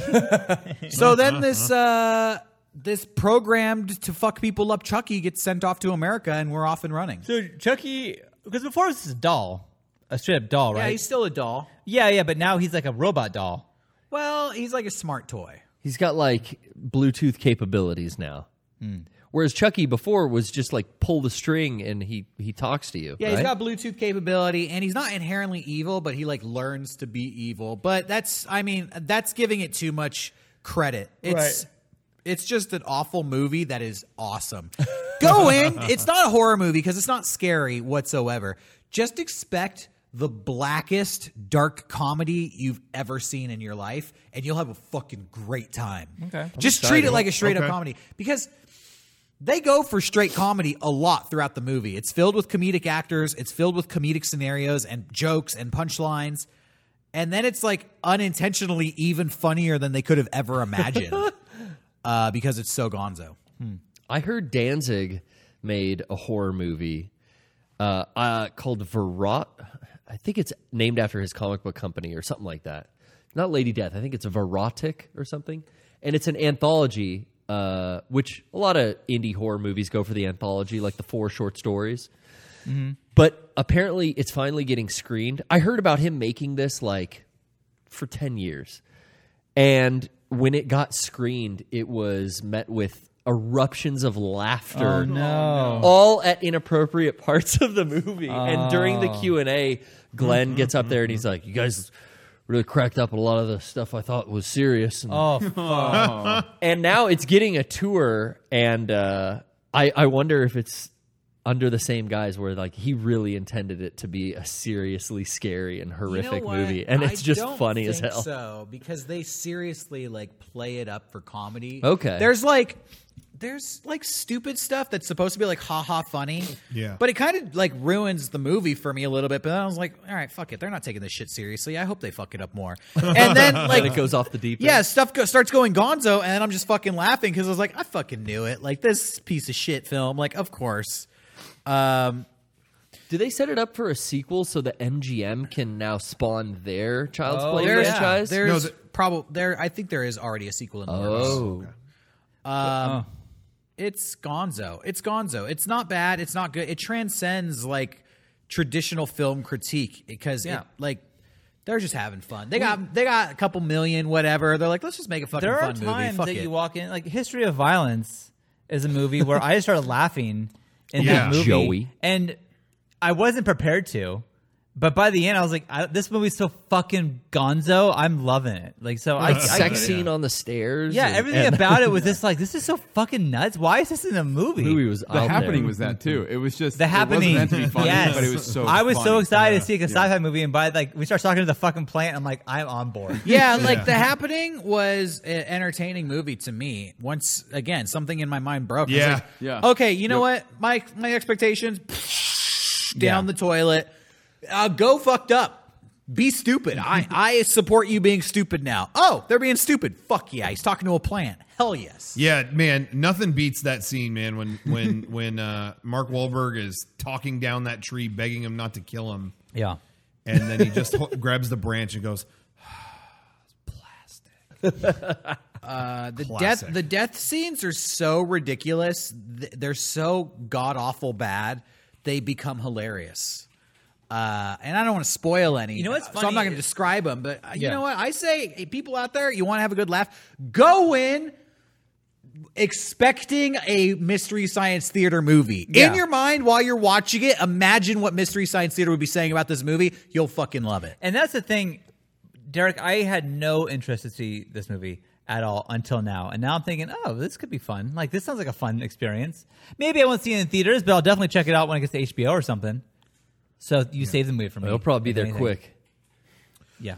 So then this programmed to fuck people up Chucky gets sent off to America, and we're off and running. So Chucky, because before it was a doll, a straight up doll, right? Yeah, he's still a doll. yeah, but now he's like a robot doll. Well, he's like a smart toy. He's got like Bluetooth capabilities now. Whereas Chucky before was just like pull the string and he talks to you. Yeah, right? he's got Bluetooth capability, and he's not inherently evil, but he like learns to be evil. But that's giving it too much credit. It's just an awful movie that is awesome. Go in. It's not a horror movie because it's not scary whatsoever. Just expect the blackest dark comedy you've ever seen in your life, and you'll have a fucking great time. Okay. Just treat it like a straight up Okay. comedy, because they go for straight comedy a lot throughout the movie. It's filled with comedic actors. It's filled with comedic scenarios and jokes and punchlines. And then it's like unintentionally even funnier than they could have ever imagined because it's so gonzo. I heard Danzig made a horror movie called Verrot. I think it's named after his comic book company or something like that. Not Lady Death. I think it's a Verotic or something. And it's an anthology, which a lot of indie horror movies go for the anthology, like the 4 short stories. But apparently it's finally getting screened. I heard about him making this like for 10 years. And when it got screened, it was met with eruptions of laughter. Oh, no. All at inappropriate parts of the movie. And during the Q&A, Glenn gets up there and he's like, you guys really cracked up a lot of the stuff I thought was serious. And, Oh, fuck. and now it's getting a tour, and I wonder if it's under the same guise where like he really intended it to be a seriously scary and horrific movie, and it's just funny as hell. So because they seriously like play it up for comedy. Okay. There's like stupid stuff that's supposed to be like ha funny. Yeah. But it kind of like ruins the movie for me a little bit. But then I was like, all right, fuck it. They're not taking this shit seriously. I hope they fuck it up more. And then like And it goes off the deep end. yeah, stuff starts going gonzo, and I'm just fucking laughing because I was like, I fucking knew it. Like this piece of shit film. Like, of course. Do they set it up for a sequel so that MGM can now spawn their Child's Play There's franchise? there's probably there. I think there is already a sequel in the works. It's gonzo. It's gonzo. It's not bad. It's not good. It transcends like traditional film critique because like they're just having fun. They got a couple million whatever. They're like, let's just make a fucking There are fun movie. times Fuck that it. you walk in, like History of Violence is a movie where I started laughing in Yeah. that movie, Joey. and I wasn't prepared to. But by the end, I was like, "This movie's so fucking gonzo. I'm loving it." Like, so I Sex scene on the stairs. yeah, and- everything about it was just like, "This is so fucking nuts. Why is this in a movie?" movie was The out Happening there. was that too. It was just The Happening, It wasn't meant to be funny, yes. but it was so. I was so funny. excited to see like a sci-fi movie, and by like we start talking to the fucking plant, I'm like, I'm on board. Yeah, like The Happening was an entertaining movie to me. Once again, something in my mind broke. I was Yeah. like, Yeah. okay, you know what? My expectations down the toilet. Go fucked up. Be stupid. I support you being stupid now. Oh, they're being stupid. Fuck yeah. He's talking to a plant. Hell yes. Yeah, man, nothing beats that scene, man. When Mark Wahlberg is talking down that tree, begging him not to kill him, Yeah. and then he just grabs the branch and goes, Classic. The death scenes are so ridiculous. They're so god awful bad. They become hilarious. And I don't want to spoil any. You know what's So funny I'm not going to is- describe them. But you Yeah. know what? I say, hey, people out there, you want to have a good laugh? Go in expecting a Mystery Science Theater movie. Yeah. In your mind, while you're watching it, imagine what Mystery Science Theater would be saying about this movie. You'll fucking love it. And that's the thing, Derek, I had no interest to see this movie at all until now. And now I'm thinking, oh, this could be fun. Like, this sounds like a fun experience. Maybe I won't see it in theaters, but I'll definitely check it out when it gets to HBO or something. So you save the movie for me. It'll probably be if there anything. quick. Yeah.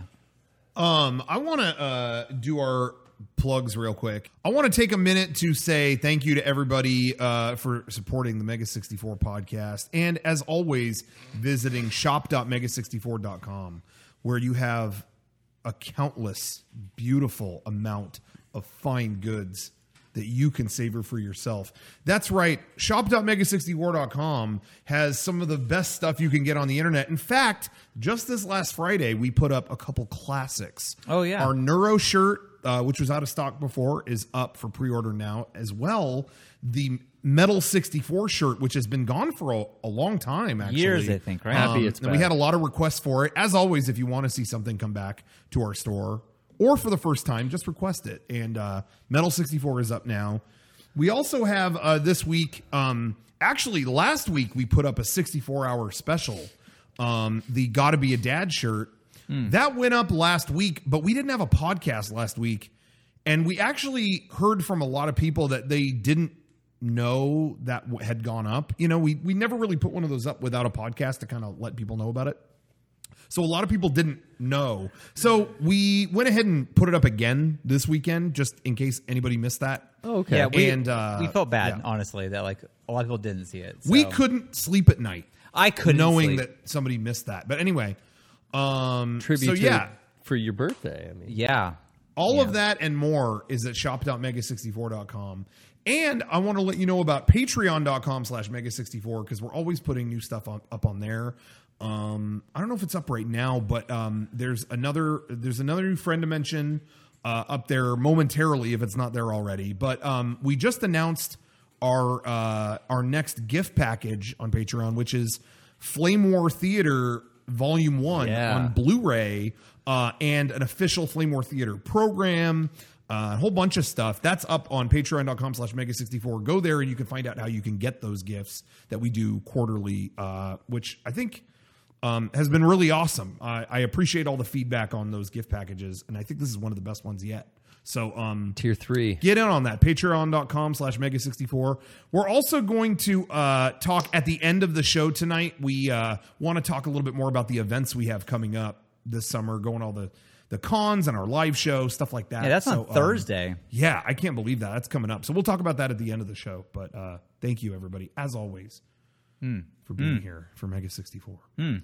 I want to do our plugs real quick. I want to take a minute to say thank you to everybody for supporting the Mega 64 podcast. And as always, visiting shop.mega64.com, where you have a countless, beautiful amount of fine goods that you can savor for yourself. That's right. Shop.mega64.com has some of the best stuff you can get on the internet. In fact, just this last Friday, we put up a couple classics. Oh, yeah. Our Neuro shirt, which was out of stock before, is up for pre-order now. As well, the Metal 64 shirt, which has been gone for a long time, actually. Years, I think, right? Happy it's and we back. had a lot of requests for it. As always, if you want to see something come back to our store, or for the first time, just request it. And Metal 64 is up now. We also have this week, actually last week, we put up a 64-hour special, the Gotta Be a Dad shirt. That went up last week, but we didn't have a podcast last week. And we actually heard from a lot of people that they didn't know that had gone up. You know, we never really put one of those up without a podcast to kind of let people know about it. So a lot of people didn't know. So we went ahead and put it up again this weekend, just in case anybody missed that. Oh, okay. Yeah, we felt bad, yeah. honestly, that like a lot of people didn't see it. We so. couldn't sleep at night. I couldn't knowing sleep. that somebody missed that. But anyway, Tribute so to yeah, for your birthday. I mean, Yeah. all of that and more is at shop.mega64.com. And I want to let you know about patreon.com/mega64 because we're always putting new stuff up on there. I don't know if it's up right now, but there's another new friend to mention up there momentarily if it's not there already. But we just announced our next gift package on Patreon, which is Flame War Theater Volume 1 Yeah. on Blu-ray and an official Flame War Theater program. A whole bunch of stuff. That's up on patreon.com/mega64. Go there and you can find out how you can get those gifts that we do quarterly, which I think has been really awesome. I appreciate all the feedback on those gift packages, and I think this is one of the best ones yet. So Tier 3. get in on that. Patreon.com/Mega64. We're also going to talk at the end of the show tonight. We want to talk a little bit more about the events we have coming up this summer, going all the cons and our live show, stuff like that. Yeah, that's on Thursday. Yeah, I can't believe that. That's coming up. So we'll talk about that at the end of the show. But thank you, everybody, as always, for being here for Mega 64.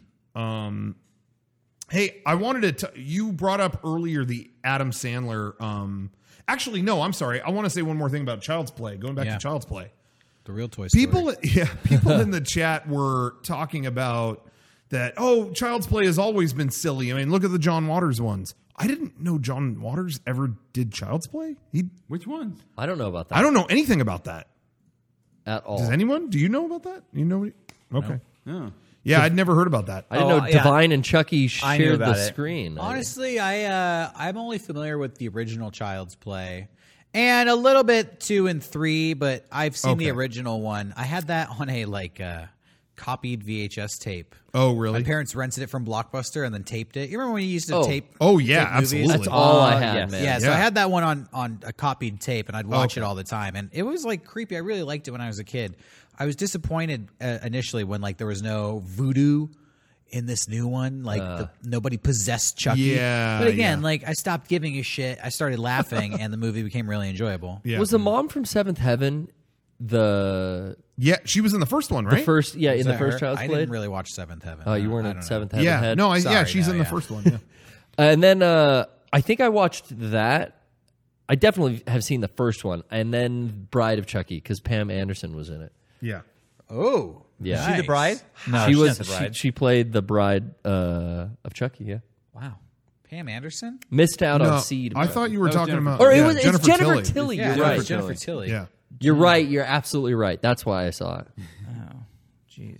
Hey, I wanted to. You brought up earlier the Adam Sandler. Actually, no, I'm sorry. I want to say one more thing about Child's Play. Going back to Child's Play, The real Toy Story. People in the chat were talking about that. Oh, Child's Play has always been silly. I mean, look at the John Waters ones. I didn't know John Waters ever did Child's Play. Which ones? I don't know about that I don't know anything about that. at all. Does anyone? Do you know about that? You know? Okay. No. Yeah, I'd never heard about that. I didn't know yeah. Divine and Chucky I knew shared the about it. screen. Honestly, I'm only familiar with the original Child's Play and a little bit 2 and 3, but I've seen the Okay. original one. I had that on a copied VHS tape. Oh, really? My parents rented it from Blockbuster and then taped it. You remember when you used to Oh. tape? Oh, yeah, tape movies? absolutely. That's all I had, yes. man. Yeah, so Yeah. I had that one on a copied tape, and I'd watch it all the time, and it was like creepy. I really liked it when I was a kid. I was disappointed initially when like there was no voodoo in this new one, like nobody possessed Chucky. Yeah, but again, yeah. like I stopped giving a shit. I started laughing, and the movie became really enjoyable. Yeah. Was the mom from Seventh Heaven the Yeah, she was in the first one, right? first? Yeah, in Is the that first her? Child's I Play. didn't really watch Seventh Heaven. Oh, you weren't I at don't know. Seventh Heaven. Yeah. Head? No, Sorry, she's no, in the yeah. first one. Yeah. And then I think I watched that. I definitely have seen the first one, and then Bride of Chucky because Pam Anderson was in it. Yeah. Oh, Yeah. Is she the bride? No, she she's was. not the bride. She played the bride of Chucky. Yeah, wow, Pam Anderson. missed out No, on Seed. I thought you were That was talking Jennifer- about. or yeah, it was. It's Jennifer Tilly. Yeah, You're no, right. it's Jennifer Tilly. Yeah. You're right. You're absolutely right. That's why I saw it. Jeez.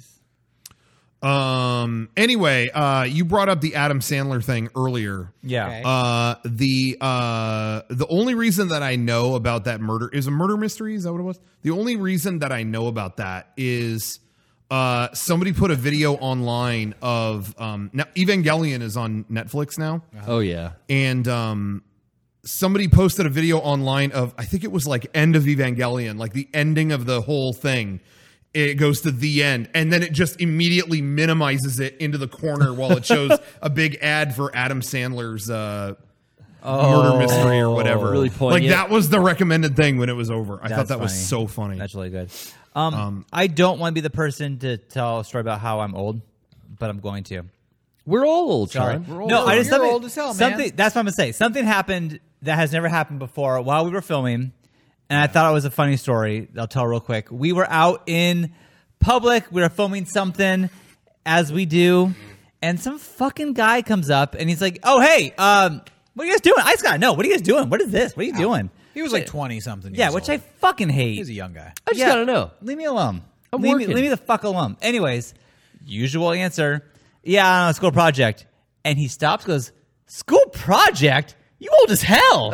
Anyway, you brought up the Adam Sandler thing earlier. Yeah. Okay. The only reason that I know about that murder is a murder mystery. Is that what it was? The only reason that I know about that is somebody put a video online of now Evangelion is on Netflix now, Oh yeah. and somebody posted a video online of, I think it was like end of Evangelion, like the ending of the whole thing. It goes to the end, and then it just immediately minimizes it into the corner while it shows a big ad for Adam Sandler's murder mystery or whatever. Really like poignant. that was the recommended thing when it was over. I thought That's that was funny. so funny. That's really good. I don't want to be the person to tell a story about how I'm old, but I'm going to. We're all old, Sorry. Sean. No, I just You're something, old as hell, man. something. That's what I'm gonna say. Something happened that has never happened before while we were filming, and I thought it was a funny story. I'll tell real quick. We were out in public. We were filming something, as we do, and some fucking guy comes up and he's like, "Oh, hey, what are you guys doing? I just gotta know. What are you guys doing? What is this? What are you doing?" He was like 20 something. Yeah, which I fucking hate. He's a young guy. I just gotta know. Leave me alone. I'm leave working. me the fuck alone. Anyways, usual answer. Yeah, I don't know, school project. And he stops, goes, "School project? You old as hell."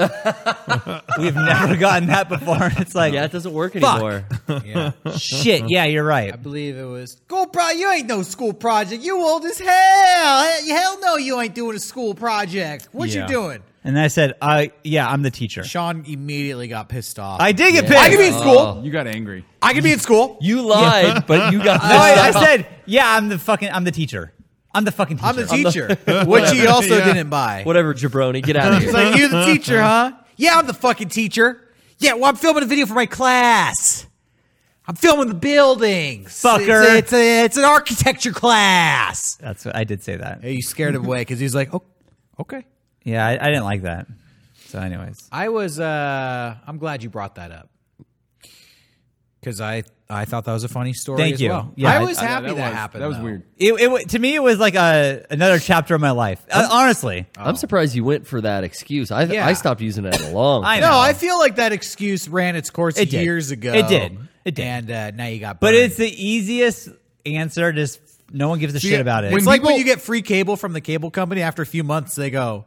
We've never gotten that before. It's like, Yeah, it doesn't work Fuck. anymore. Yeah. shit. Yeah, you're right. I believe it was school project. You ain't no school project. You old as hell. Hell no, you ain't doing a school project. What Yeah. you doing? And I said, yeah, I'm the teacher. Sean immediately got pissed off. I did get Yeah. pissed. I can be in school. You got angry. I can be in school. You lied, but you got. No, I said, yeah, I'm the teacher. I'm the fucking teacher. I'm the teacher, which he also didn't buy. Whatever, jabroni, get out of He's here. like, you the teacher, huh? Yeah, I'm the fucking teacher. Yeah, well, I'm filming a video for my class. I'm filming the buildings. Fucker. It's an architecture class. That's what I did say that. Hey, you scared him away because he's like, oh, okay. Yeah, I didn't like that. So, anyways. I was, I'm glad you brought that up. Because I thought that was a funny story Thank as you. well. Yeah, I was I- happy that, was, happened. That was though. weird. To me, it was like another chapter of my life. Honestly. I'm surprised you went for that excuse. Yeah. I stopped using it a long. I time. know. No, I feel like that excuse ran its course It did. years ago. It did. It did. And now you got But burned. it's the easiest answer. Just no one gives a shit about it. when It's like when people- you get free cable from the cable company. After a few months, they go,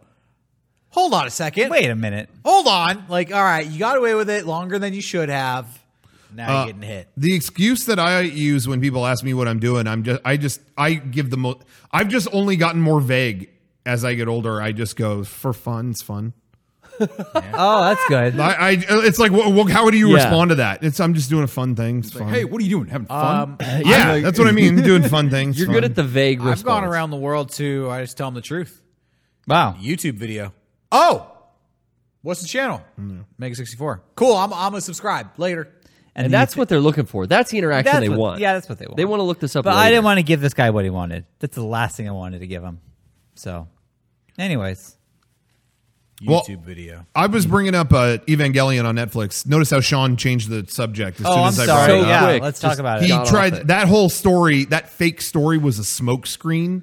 hold on a second. Wait a minute. Hold on. Like, all right, you got away with it longer than you should have. Now you're getting hit. The excuse that I use when people ask me what I'm doing, I give the most. I've just only gotten more vague as I get older. I just go for fun. It's fun. Oh, that's good. It's like, how do you Yeah. respond to that? I'm just doing a fun thing. It's fun. Hey, what are you doing? Having fun? Yeah, that's what I mean. Doing fun things. You're fun. good at the vague response. I've gone around the world too. I just tell them the truth. Wow. YouTube video. Oh, what's the channel? Mega64. Cool. I'm gonna subscribe later. And that's what they're looking for. That's the interaction That's they what- want. Yeah, that's what they want. They want to look this up But later. I didn't want to give this guy what he wanted. That's the last thing I wanted to give him. So, anyways. Well, YouTube video. I was bringing up Evangelion on Netflix. Notice how Sean changed the subject as soon I'm as I sorry. brought it up. Yeah, quick. let's talk Just- about He it. got off tried it. that whole story. That fake story was a smokescreen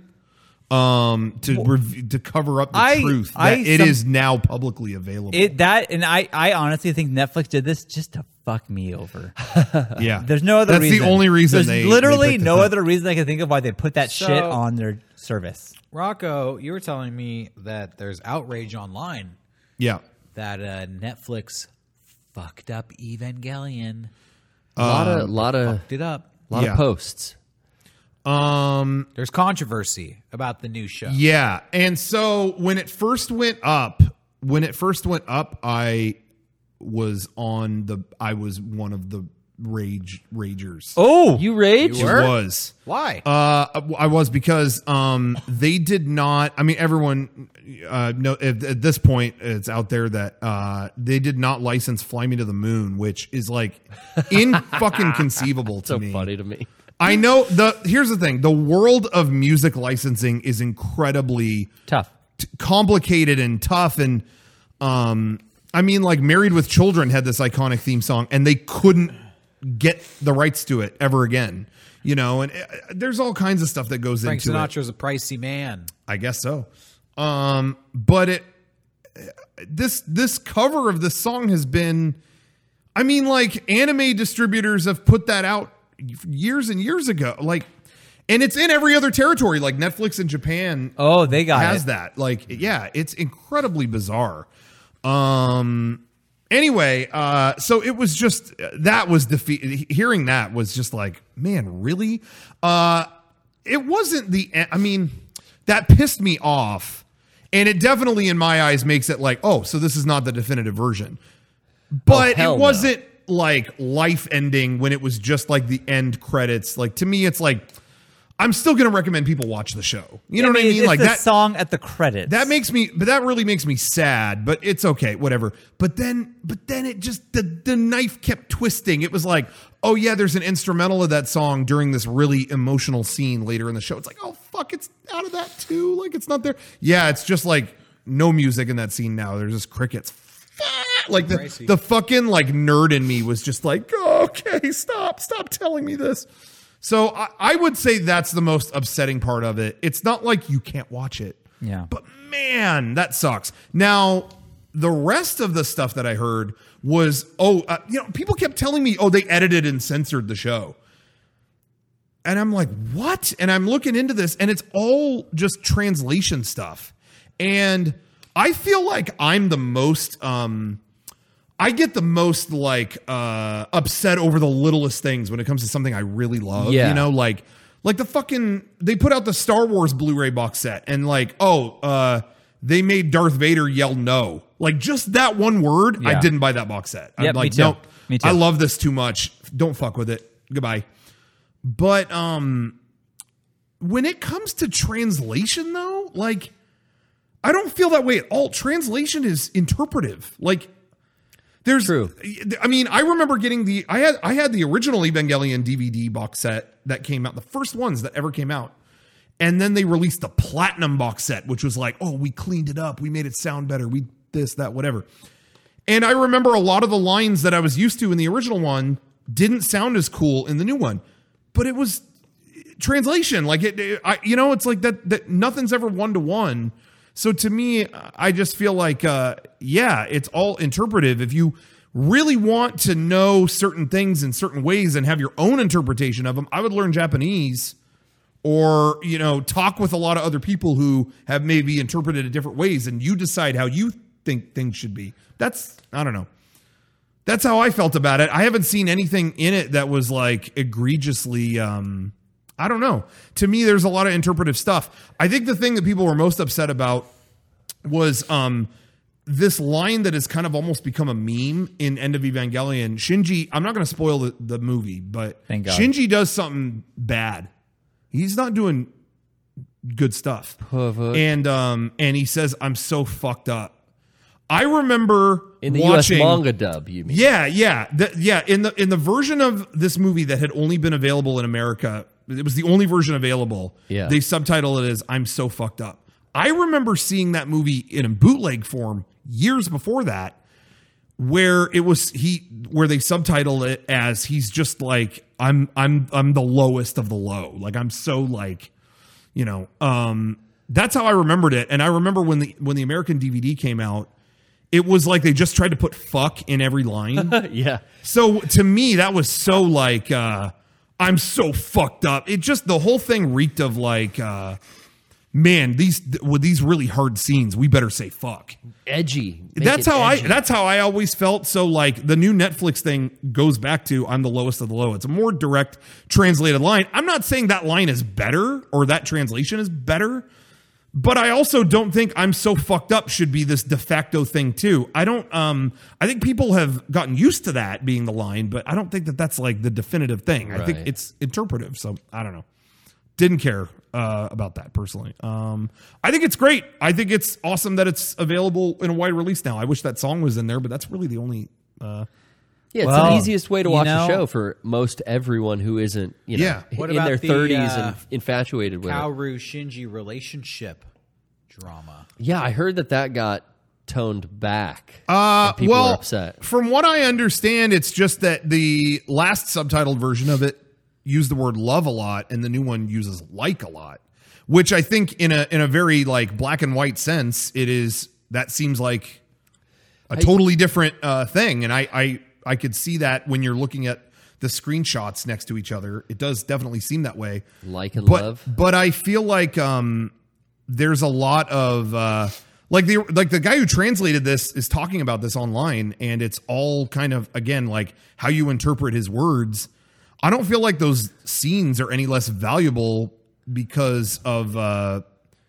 to cover up the truth that it is now publicly available. I honestly think Netflix did this just to fuck me over. yeah, There's no other That's reason. the only reason. There's they literally picked no it up. other reason I can think of why they put that So- shit on their service. Rocco, you were telling me that there's outrage online Yeah. that Netflix fucked up Evangelion. A lot of Fucked it up. Yeah. posts. There's controversy about the new show. Yeah. And so when it first went up, I was one of the ragers. Oh, You rage? You were? Was. Why? I was because they did not. I mean, everyone know at this point it's out there that they did not license "Fly Me to the Moon," which is like fucking conceivable to So me. funny to me. I know here's the thing: the world of music licensing is incredibly tough. complicated and tough, and I mean, like Married with Children had this iconic theme song, and they couldn't get the rights to it ever again. You know, and there's all kinds of stuff that goes Frank into it. Sinatra's a pricey man. I guess so. But this cover of this song has been, I mean, like anime distributors have put that out years and years ago. Like, and it's in every other territory. Like Netflix in Japan Oh, they got has it. that. Like, yeah, it's incredibly bizarre. Anyway, so it was just that was defeat. Hearing that was just like, man, really? It wasn't the. I mean, that pissed me off, and it definitely, in my eyes, makes it like, oh, so this is not the definitive version. But hell it no. wasn't like life ending when it was just like the end credits. Like to me, it's like I'm still going to recommend people watch the show. You know what I mean? It's Like the that song at the credits. that really makes me sad, but it's okay, whatever. But then it just, the knife kept twisting. It was like, oh yeah, there's an instrumental of that song during this really emotional scene later in the show. It's like, oh fuck, it's out of that too. Like it's not there. Yeah, it's just like no music in that scene now. There's just crickets. Like the fucking like nerd in me was just like, oh, okay, stop telling me this. So I would say that's the most upsetting part of it. It's not like you can't watch it. Yeah. But man, that sucks. Now, the rest of the stuff that I heard was, people kept telling me, they edited and censored the show. And I'm like, what? And I'm looking into this, and it's all just translation stuff. And I feel like I'm the most... I get the most like upset over the littlest things when it comes to something I really love. Yeah. You know, like the fucking they put out the Star Wars Blu-ray box set and like, they made Darth Vader yell no. Like just that one word, I Yeah. didn't buy that box set. I'm Yep, like, me too. no, Me too. I love this too much. Don't fuck with it. Goodbye. But when it comes to translation though, like I don't feel that way at all. Translation is interpretive. Like there's, True. I mean, I remember getting I had the original Evangelion DVD box set that came out, the first ones that ever came out. And then they released the platinum box set, which was like, oh, we cleaned it up. We made it sound better. We this, that, whatever. And I remember a lot of the lines that I was used to in the original one didn't sound as cool in the new one, but it was translation. Like it's like that nothing's ever one-to-one. So to me, I just feel like, it's all interpretive. If you really want to know certain things in certain ways and have your own interpretation of them, I would learn Japanese or, talk with a lot of other people who have maybe interpreted it different ways and you decide how you think things should be. I don't know. That's how I felt about it. I haven't seen anything in it that was like egregiously, I don't know. To me, there's a lot of interpretive stuff. I think the thing that people were most upset about was this line that has kind of almost become a meme in End of Evangelion. Shinji, I'm not going to spoil the movie, but Thank God. Shinji does something bad. He's not doing good stuff. And he says, I'm so fucked up. I remember In the watching, U.S. manga dub, you mean? Yeah. In the version of this movie that had only been available in America, it was the only version available. Yeah. They subtitle it as I'm so fucked up. I remember seeing that movie in a bootleg form years before that, where it was where they subtitled it as he's just like I'm the lowest of the low. Like I'm so like, that's how I remembered it. And I remember when the American DVD came out, it was like they just tried to put fuck in every line. Yeah. So to me, that was so like, I'm so fucked up. It just, the whole thing reeked of like, man, with these really hard scenes, we better say fuck. Edgy. Make That's it how edgy. that's how I always felt. So like the new Netflix thing goes back to I'm the lowest of the low. It's a more direct translated line. I'm not saying that line is better or that translation is better, but I also don't think I'm so fucked up should be this de facto thing too. I don't. I think people have gotten used to that being the line, but I don't think that that's like the definitive thing. I think Right. it's interpretive. So I don't know. Didn't care about that personally. I think it's great. I think it's awesome that it's available in a wide release now. I wish that song was in there, but that's really the only. Yeah, it's Well, the easiest way to you watch know- a show for most everyone who isn't, Yeah. What in about their the, 30s and infatuated with it. Kaoru Shinji relationship drama. Yeah, I heard that got toned back. and people well, are upset. From what I understand, it's just that the last subtitled version of it used the word love a lot, and the new one uses like a lot, which I think in a very like black and white sense, it is. That seems like a totally different thing, and I could see that when you're looking at the screenshots next to each other. It does definitely seem that way. Like and but, love. But I feel like there's a lot of like the guy who translated this is talking about this online, and it's all kind of again like how you interpret his words. I don't feel like those scenes are any less valuable because of I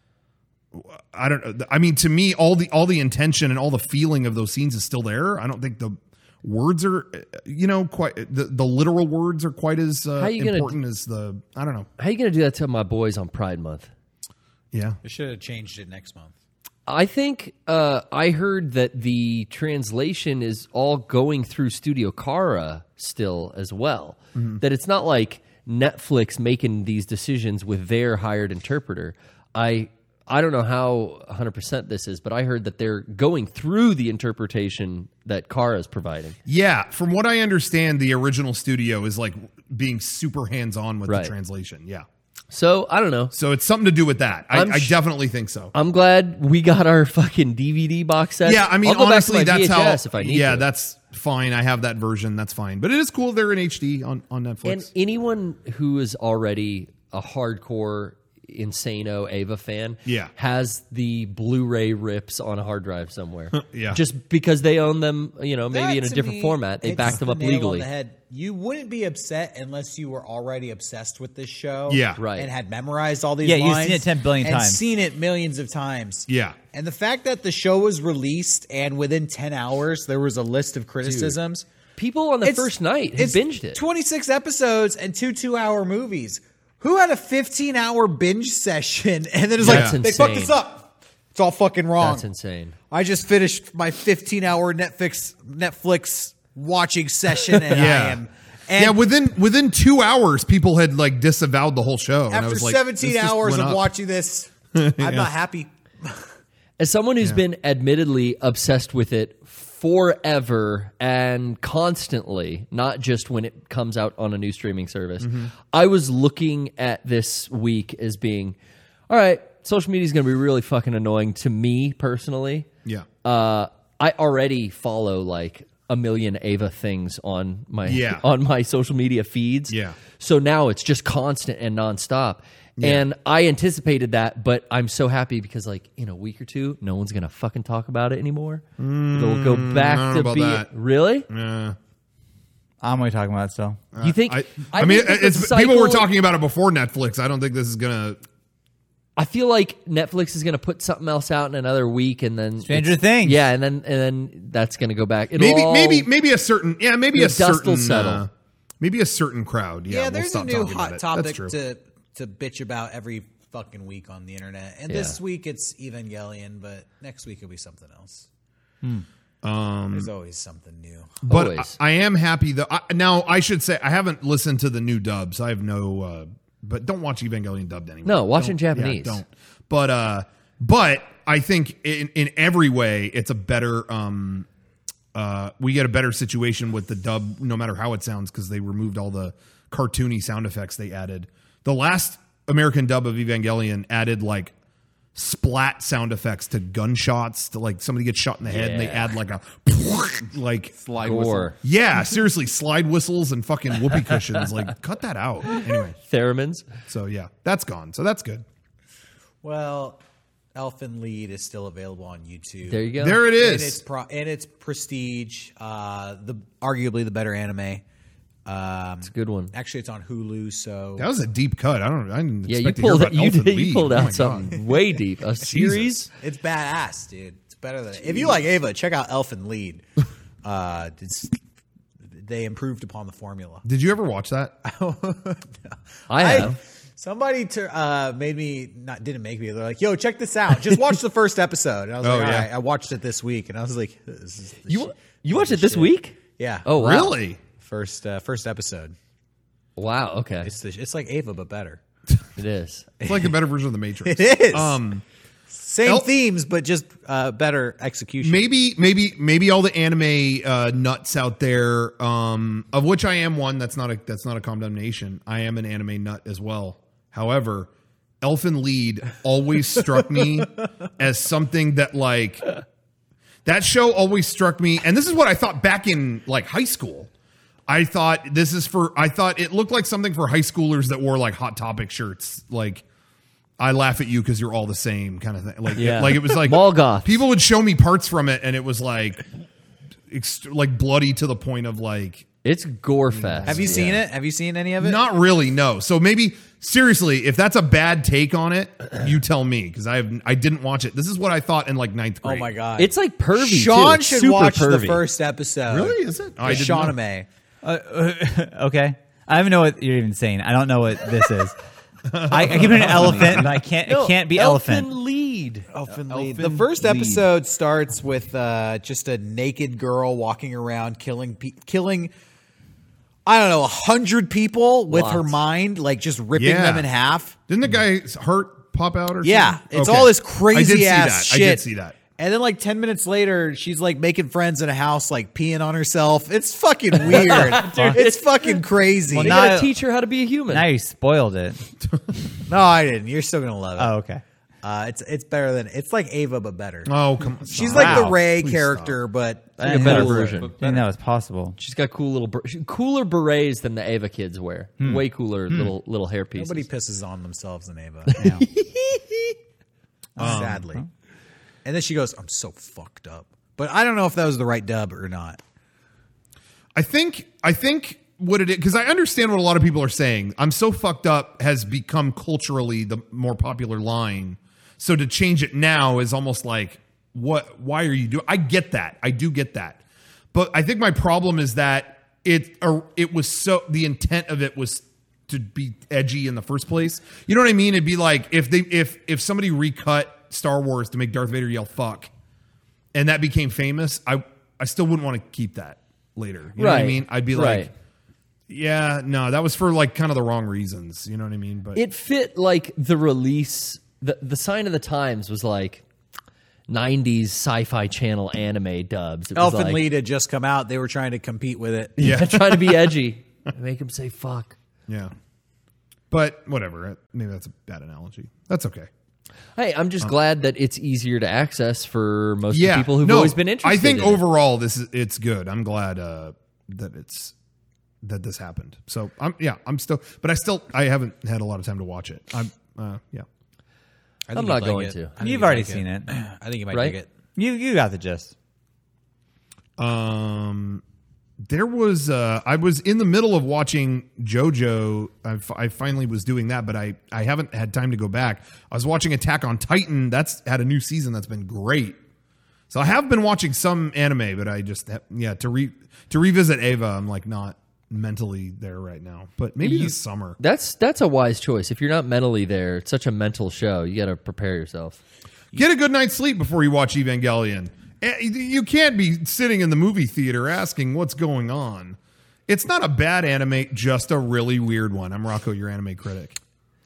don't know. I mean, to me, all the intention and all the feeling of those scenes is still there. I don't think the words are, quite the literal words are quite as important as the. I don't know. How you going to do that to my boys on Pride Month? Yeah. They should have changed it next month. I think I heard that the translation is all going through Studio Kara still as well. That it's not like Netflix making these decisions with their hired interpreter. I don't know how 100% this is, but I heard that they're going through the interpretation that Kara is providing. Yeah, from what I understand, the original studio is like being super hands-on with Right. the translation. Yeah. So I don't know. So it's something to do with that. I I'm definitely think so. I'm glad we got our fucking DVD box set. Yeah, I mean, I'll go honestly, back to that's my how. VHS if I need Yeah, to. that's fine. I have that version. That's fine. But it is cool. They're in HD on Netflix. And anyone who is already a hardcore Insano Ava fan Yeah. has the Blu-ray rips on a hard drive somewhere. Yeah. Just because they own them, maybe That, in a to different me, format, they it's back them the up nail on legally. the head. You wouldn't be upset unless you were already obsessed with this show. Yeah. Right. And had memorized all these Yeah, you've lines. seen it 10 billion and times. seen it millions of times. Yeah. And the fact that the show was released and within 10 hours there was a list of criticisms. People on the It's- first night had it's binged it. 26 episodes and 2-2-hour movies. Who had a 15-hour binge session and then it's That's like, they fucked insane. this up. It's all fucking wrong. That's insane. I just finished my 15-hour Netflix watching session, and Yeah. I am. And Yeah, within 2 hours, people had like disavowed the whole show. and I after was like, 17 this just hours went of up. watching this, I'm not happy. As someone who's been admittedly obsessed with it forever and constantly, not just when it comes out on a new streaming service, I was looking at this week as being, all right, social media is going to be really fucking annoying to me personally. Yeah. I already follow like a million Ava things on my Yeah. on my social media feeds. Yeah. So now it's just constant and nonstop. And I anticipated that, but I'm so happy because, like, in a week or two, no one's gonna fucking talk about it anymore. It'll go back I don't know to about being that. really. Yeah. I'm only talking about it still. You think? I mean, think the it's people were cycle- talking about it before Netflix. I don't think this is gonna. I feel like Netflix is going to put something else out in another week, and then Stranger Things. Yeah, and then that's going to go back. It'll Maybe a certain maybe The a dust will certain settle. maybe a certain crowd. Yeah, Yeah, we'll there's a stop new talking about hot it. topic That's true. to bitch about every fucking week on the internet. And this week it's Evangelion, but next week it'll be something else. There's always something new. But Always. I am happy though. Now I should say I haven't listened to the new dubs. I have no. But don't watch Evangelion dubbed anymore. No, watch in Don't- Japanese. Yeah, don't. But I think in every way it's a better. We get a better situation with the dub, no matter how it sounds, because they removed all the cartoony sound effects they added. The last American dub of Evangelion added like splat sound effects to gunshots, to like somebody gets shot in the head and they add like a like Slide gore. yeah, seriously, slide whistles and fucking whoopee cushions. Like, cut that out. Anyway, Theremins. so yeah, that's gone. So that's good. Well, Elfen Lied is still available on YouTube. There you go. There it And is. it's prestige, arguably the better anime. It's a good one. Actually, it's on Hulu, so That was a deep cut. I didn't Yeah, you expect to hear pulled about you, Elfen did, Lied. you pulled Oh my out God. something way deep. A series. it's badass, dude. It's better than if you like Ava, check out Elfen Lied. They improved upon the formula. Did you ever watch that? I have. Somebody made me didn't make me. They're like, "Yo, check this out. Just watch the first episode." And I was Oh, like, yeah. "All right." I watched it this week, and I was like, "This is the You watched it this shit. week? Yeah. Oh wow. Really? First episode. Wow. Okay. It's like Ava, but better. It is. It's like a better version of the Matrix. It is. Same El- themes, but just better execution. Maybe all the anime nuts out there, of which I am one. That's not a condemnation. I am an anime nut as well. However, Elfen Lied always struck me as something that like that show always struck me, and this is what I thought back in like high school. I thought it looked like something for high schoolers that wore like Hot Topic shirts, like I laugh at you because you're all the same kind of thing. Like, Yeah. like it was like Mall goths. people would show me parts from it, and it was like, like bloody to the point of like, It's gore fest. Have you seen it? Have you seen any of it? not really. No. So maybe seriously, if that's a bad take on it, you tell me because I didn't watch it. This is what I thought in like ninth grade. Oh my god! It's like pervy. Sean too. should Super watch the pervy. first episode. Really? Is it? I With didn't Sean know. May. Okay. I don't even know what you're even saying. I don't know what this is. I keep hearing elephant, but it can't be elephant. Lead. The first episode starts with just a naked girl walking around killing I don't know 100 people with her Lots. mind, like just ripping Yeah. them in half. Didn't the guy's heart pop out or Yeah, something? it's Okay. all this I did crazy see ass that. shit. I did see that. And then like 10 minutes later, she's like making friends in a house, like peeing on herself. It's fucking weird. It's fucking crazy. Well, You now- gotta teach her how to be a human. Now you spoiled it. No, I didn't. You're still gonna love it. Oh, okay. It's better than it's like Ava, but better. Oh, come on. She's Stop. like the Wow. Ray Please character, but like a better Cooler. version. Didn't know it was possible. She's got cool little cooler berets than the Ava kids wear. Way cooler little hair pieces. nobody pisses on themselves in Ava. Yeah. Sadly. And then she goes, "I'm so fucked up." But I don't know if that was the right dub or not. I think what it is, because I understand what a lot of people are saying. I'm so fucked up has become culturally the more popular line. So to change it now is almost like, what? Why are you doing? I get that. I do get that. But I think my problem is that it was so, the intent of it was to be edgy in the first place. You know what I mean? It'd be like if somebody recut Star Wars to make Darth Vader yell "fuck," and that became famous, I still wouldn't want to keep that later. You know what I Right. mean? I'd be Right. like, yeah, no, that was for like kind of the wrong reasons. You know what I mean? But It fit like the release. The sign of the times was like 90s Sci-Fi Channel anime dubs. It was Elfen like, Lied had just come out. They were trying to compete with it. yeah, trying to be edgy. Make him say fuck. yeah. But whatever. Maybe that's a bad analogy. That's okay. Hey, I'm just glad that it's easier to access for most of Yeah, the people who've no, always been interested. I think in it. overall it's good. I'm glad that this happened. So I haven't had a lot of time to watch it. yeah. I think I'm you'd not like going it. to. I think You've you'd already like seen it. I think you might Right? dig it. You got the gist. There was I was in the middle of watching JoJo. I finally was doing that, but I haven't had time to go back. I was watching Attack on Titan. That's had a new season that's been great. So I have been watching some anime, but I just to revisit Ava, I'm like not mentally there right now. But maybe this summer. That's a wise choice. If you're not mentally there, it's such a mental show. You got to prepare yourself. Get a good night's sleep before you watch Evangelion. You can't be sitting in the movie theater asking what's going on. It's not a bad anime, just a really weird one. I'm Rocco, your anime critic.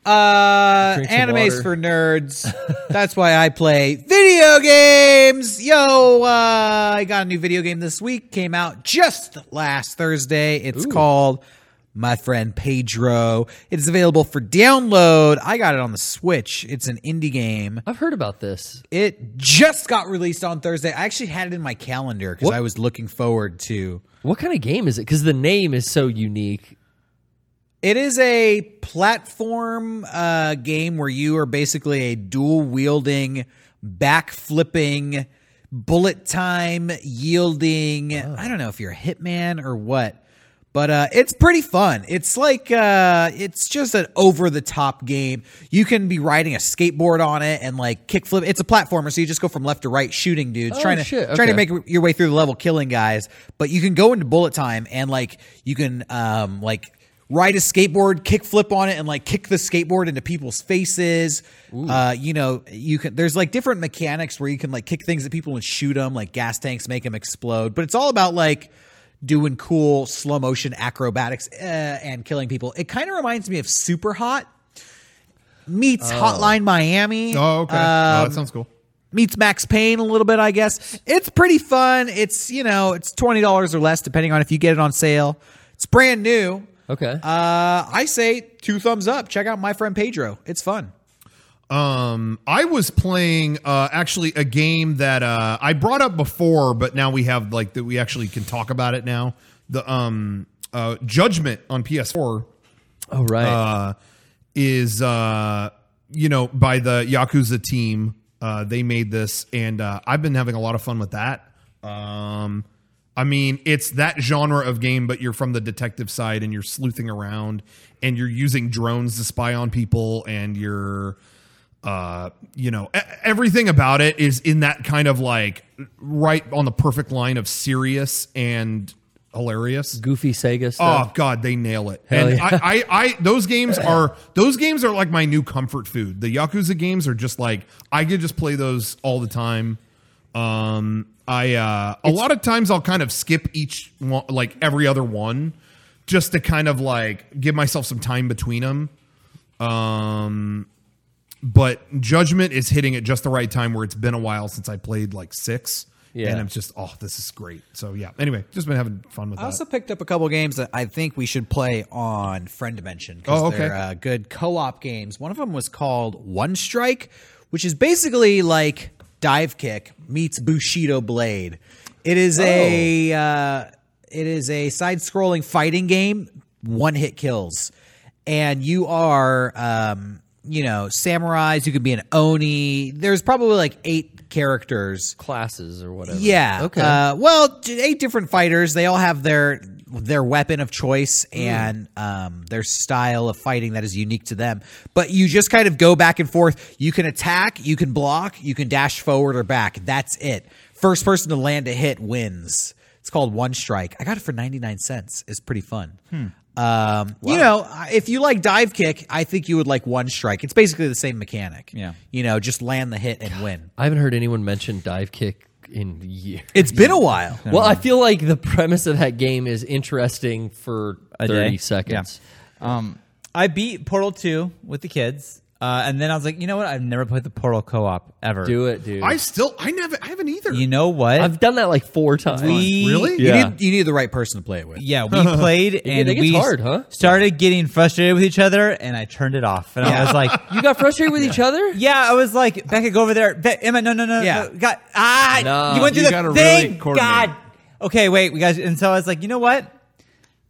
Drink some Animes water. for nerds. That's why I play video games. Yo, I got a new video game this week. Came out just last Thursday. It's called My Friend Pedro. It is available for download. I got it on the Switch. It's an indie game. I've heard about this. It just got released on Thursday. I actually had it in my calendar because What? I was looking forward to. What kind of game is it? Because the name is so unique. It is a platform game where you are basically a dual-wielding, back-flipping, bullet time yielding. I don't know if you're a hitman or what, but it's pretty fun. It's like it's just an over-the-top game. You can be riding a skateboard on it and like kickflip. It's a platformer, so you just go from left to right shooting dudes, Oh, trying shit. to Okay. make your way through the level, killing guys. But you can go into bullet time and like you can like ride a skateboard, kick flip on it, and like kick the skateboard into people's faces. You know, you can. There's like different mechanics where you can like kick things at people and shoot them, like gas tanks, make them explode. But it's all about like doing cool slow motion acrobatics and killing people. It kind of reminds me of Super Hot meets Hotline Miami. Oh, okay. That sounds cool. Meets Max Payne a little bit, I guess. It's pretty fun. It's, you know, it's $20 or less depending on if you get it on sale. It's brand new. Okay. I say 2 thumbs up. Check out My Friend Pedro. It's fun. I was playing actually a game that I brought up before, but now we have like that we actually can talk about it now. The Judgment on PS4 oh, right. is you know, by the Yakuza team. They made this, and I've been having a lot of fun with that. I mean, it's that genre of game, but you're from the detective side and you're sleuthing around and you're using drones to spy on people and you're, you know, everything about it is in that kind of like right on the perfect line of serious and hilarious. Goofy Sega Oh stuff. God, they nail it. Hell And yeah. I those games are like my new comfort food. The Yakuza games are just like I could just play those all the time. A lot of times I'll kind of skip each one, like every other one, just to kind of like give myself some time between them. But Judgment is hitting at just the right time where it's been a while since I played like 6. Yeah. And I'm just, this is great. So yeah. Anyway, just been having fun with I that. also picked up a couple games that I think we should play on Friend Dimension because Oh, okay. they're good co-op games. One of them was called One Strike, which is basically like Dive Kick meets Bushido Blade. It is a side-scrolling fighting game, one-hit kills, and you are you know, samurais. You could be an oni. There's probably like 8 characters. Classes or whatever. Yeah. Okay. Well, 8 different fighters. They all have their weapon of choice and their style of fighting that is unique to them. But you just kind of go back and forth. You can attack, you can block, you can dash forward or back. That's it. First person to land a hit wins. It's called One Strike. I got it for 99 cents. It's pretty fun. You know, if you like Dive Kick, I think you would like One Strike. It's basically the same mechanic. Yeah. You know, just land the hit and win. I haven't heard anyone mention Dive Kick in years. It's been a while. Well, I feel like the premise of that game is interesting for A 30 day. seconds. Yeah. I beat Portal 2 with the kids, and then I was like, you know what? I've never played the Portal co-op ever. Do it, dude. I haven't either. You know what? I've done that like 4 times. Really? Yeah. You need the right person to play it with. Yeah, we played and it gets we hard, huh? started getting frustrated with each other, and I turned it off. And I was like, You got frustrated with each other? yeah, I was like, Becca, go over there. Emma, no. Yeah. God, No. you went through You the gotta thing. really coordinate. God. Okay, wait, we guys. And so I was like, you know what?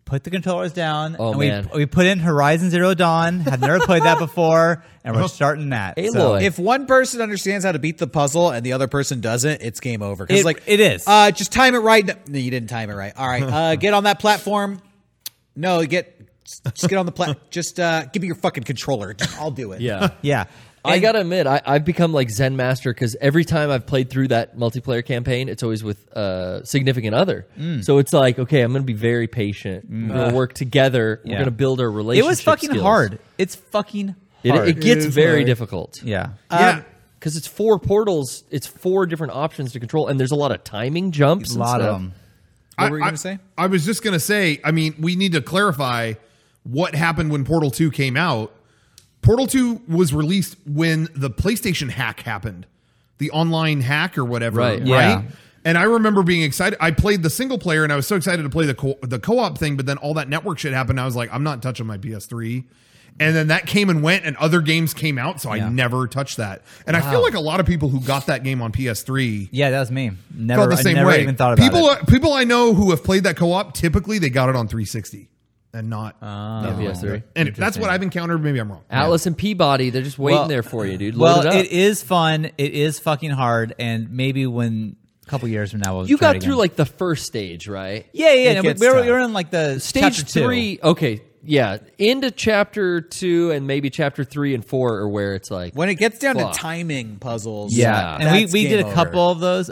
put the controllers down, Oh, and man. we put in Horizon Zero Dawn. Have never played that before, and we're starting that. Aloy. If one person understands how to beat the puzzle and the other person doesn't, it's game over. 'Cause, It is. Just time it right. No, you didn't time it right. All right, get on that platform. No, just get on the Just give me your fucking controller. I'll do it. Yeah. Yeah. I And- gotta admit, I've become like Zen master because every time I've played through that multiplayer campaign, it's always with a significant other. So it's like, okay, I'm gonna be very patient. We're gonna work together. We're Yeah. gonna build our relationship. It was fucking skills. hard. It's fucking It, hard. it gets is very hard. difficult. yeah. Yeah. Because it's 4 portals, it's 4 different options to control, and there's a lot of timing jumps. A and lot of stuff. them. What were you gonna say? I was just going to say, I mean, we need to clarify what happened when Portal 2 came out. Portal 2 was released when the PlayStation hack happened, the online hack or whatever, Right. right? Yeah. And I remember being excited. I played the single player, and I was so excited to play the co-op thing, but then all that network shit happened. I was like, I'm not touching my PS3. And then that came and went, and other games came out, so I Yeah. never touched that. And I feel like a lot of people who got that game on PS3 Yeah, that was me. Never, felt the same I never way. even thought about it. People I know who have played that co-op, typically they got it on 360 and not PS3. And that's what I've encountered. Maybe I'm wrong. Atlas and Peabody, they're just waiting Well- there for you, dude. Well, Load it up. it is fun. It is fucking hard, and maybe when a couple years from now we'll You try got it through again. like the first stage, right? yeah. It No, gets we tough. were in like the Stage chapter 2. 3, okay, yeah, into chapter 2 and maybe chapter 3 and 4 are where it's like, When it gets down Fuck. to timing puzzles, Yeah, and that's we did game a couple over. of those,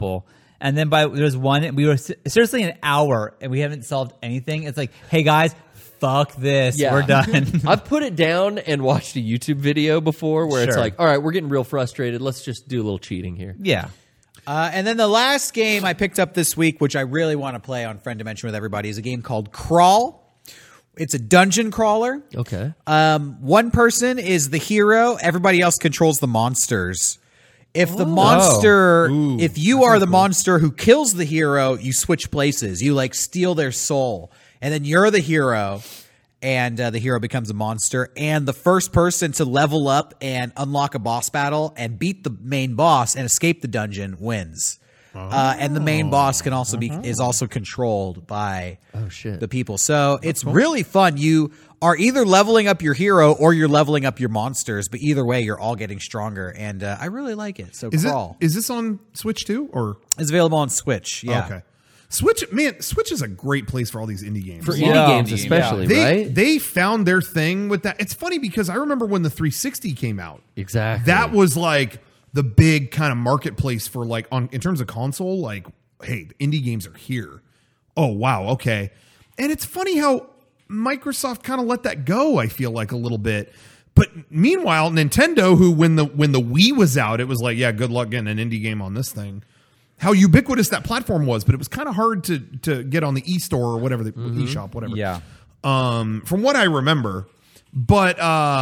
and then there was one, and we were seriously an hour, and we haven't solved anything. It's like, hey guys, fuck this, Yeah. we're done. I've put it down and watched a YouTube video before where it's Sure. like, all right, we're getting real frustrated. Let's just do a little cheating here. Yeah, And then the last game I picked up this week, which I really want to play on Friend Dimension with everybody, is a game called Crawl. It's a dungeon crawler. Okay. One person is the hero. Everybody else controls the monsters. If the monster, if you are the monster who kills the hero, you switch places. You like steal their soul, and then you're the hero, and the hero becomes a monster. And the first person to level up and unlock a boss battle and beat the main boss and escape the dungeon wins. And the main boss can also is also controlled by shit. the people. So it's really fun. You are either leveling up your hero or you're leveling up your monsters, but either way, you're all getting stronger. And I really like it. So Crawl Is this on Switch too, or is available on Switch. Yeah. okay? Switch is a great place for all these indie games. For indie games especially, right? They found their thing with that. It's funny because I remember when the 360 came out. Exactly. That was like the big kind of marketplace for like in terms of console, like, hey, the indie games are here. Oh, wow. Okay. And it's funny how Microsoft kind of let that go, I feel like a little bit. But meanwhile, Nintendo, who when the Wii was out, it was like, yeah, good luck getting an indie game on this thing. How ubiquitous that platform was, but it was kind of hard to get on the eStore or whatever, the eShop, whatever. yeah. From what I remember. But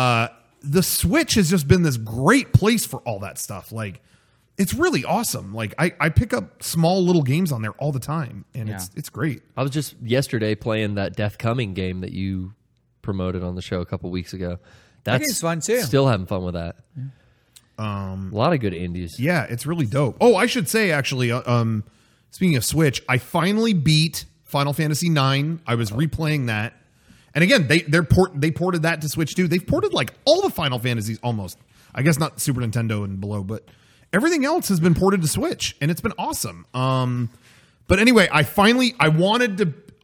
the Switch has just been this great place for all that stuff. Like, it's really awesome. Like, I pick up small little games on there all the time, and it's great. I was just yesterday playing that Death Coming game that you promoted on the show a couple weeks ago. That's game's fun, too. Still having fun with that. A lot of good indies. Yeah, it's really dope. Oh, I should say, actually, speaking of Switch, I finally beat Final Fantasy IX. I was replaying that. And again, they ported that to Switch too. They've ported like all the Final Fantasies almost. I guess not Super Nintendo and below, but everything else has been ported to Switch, and it's been awesome. But anyway, I wanted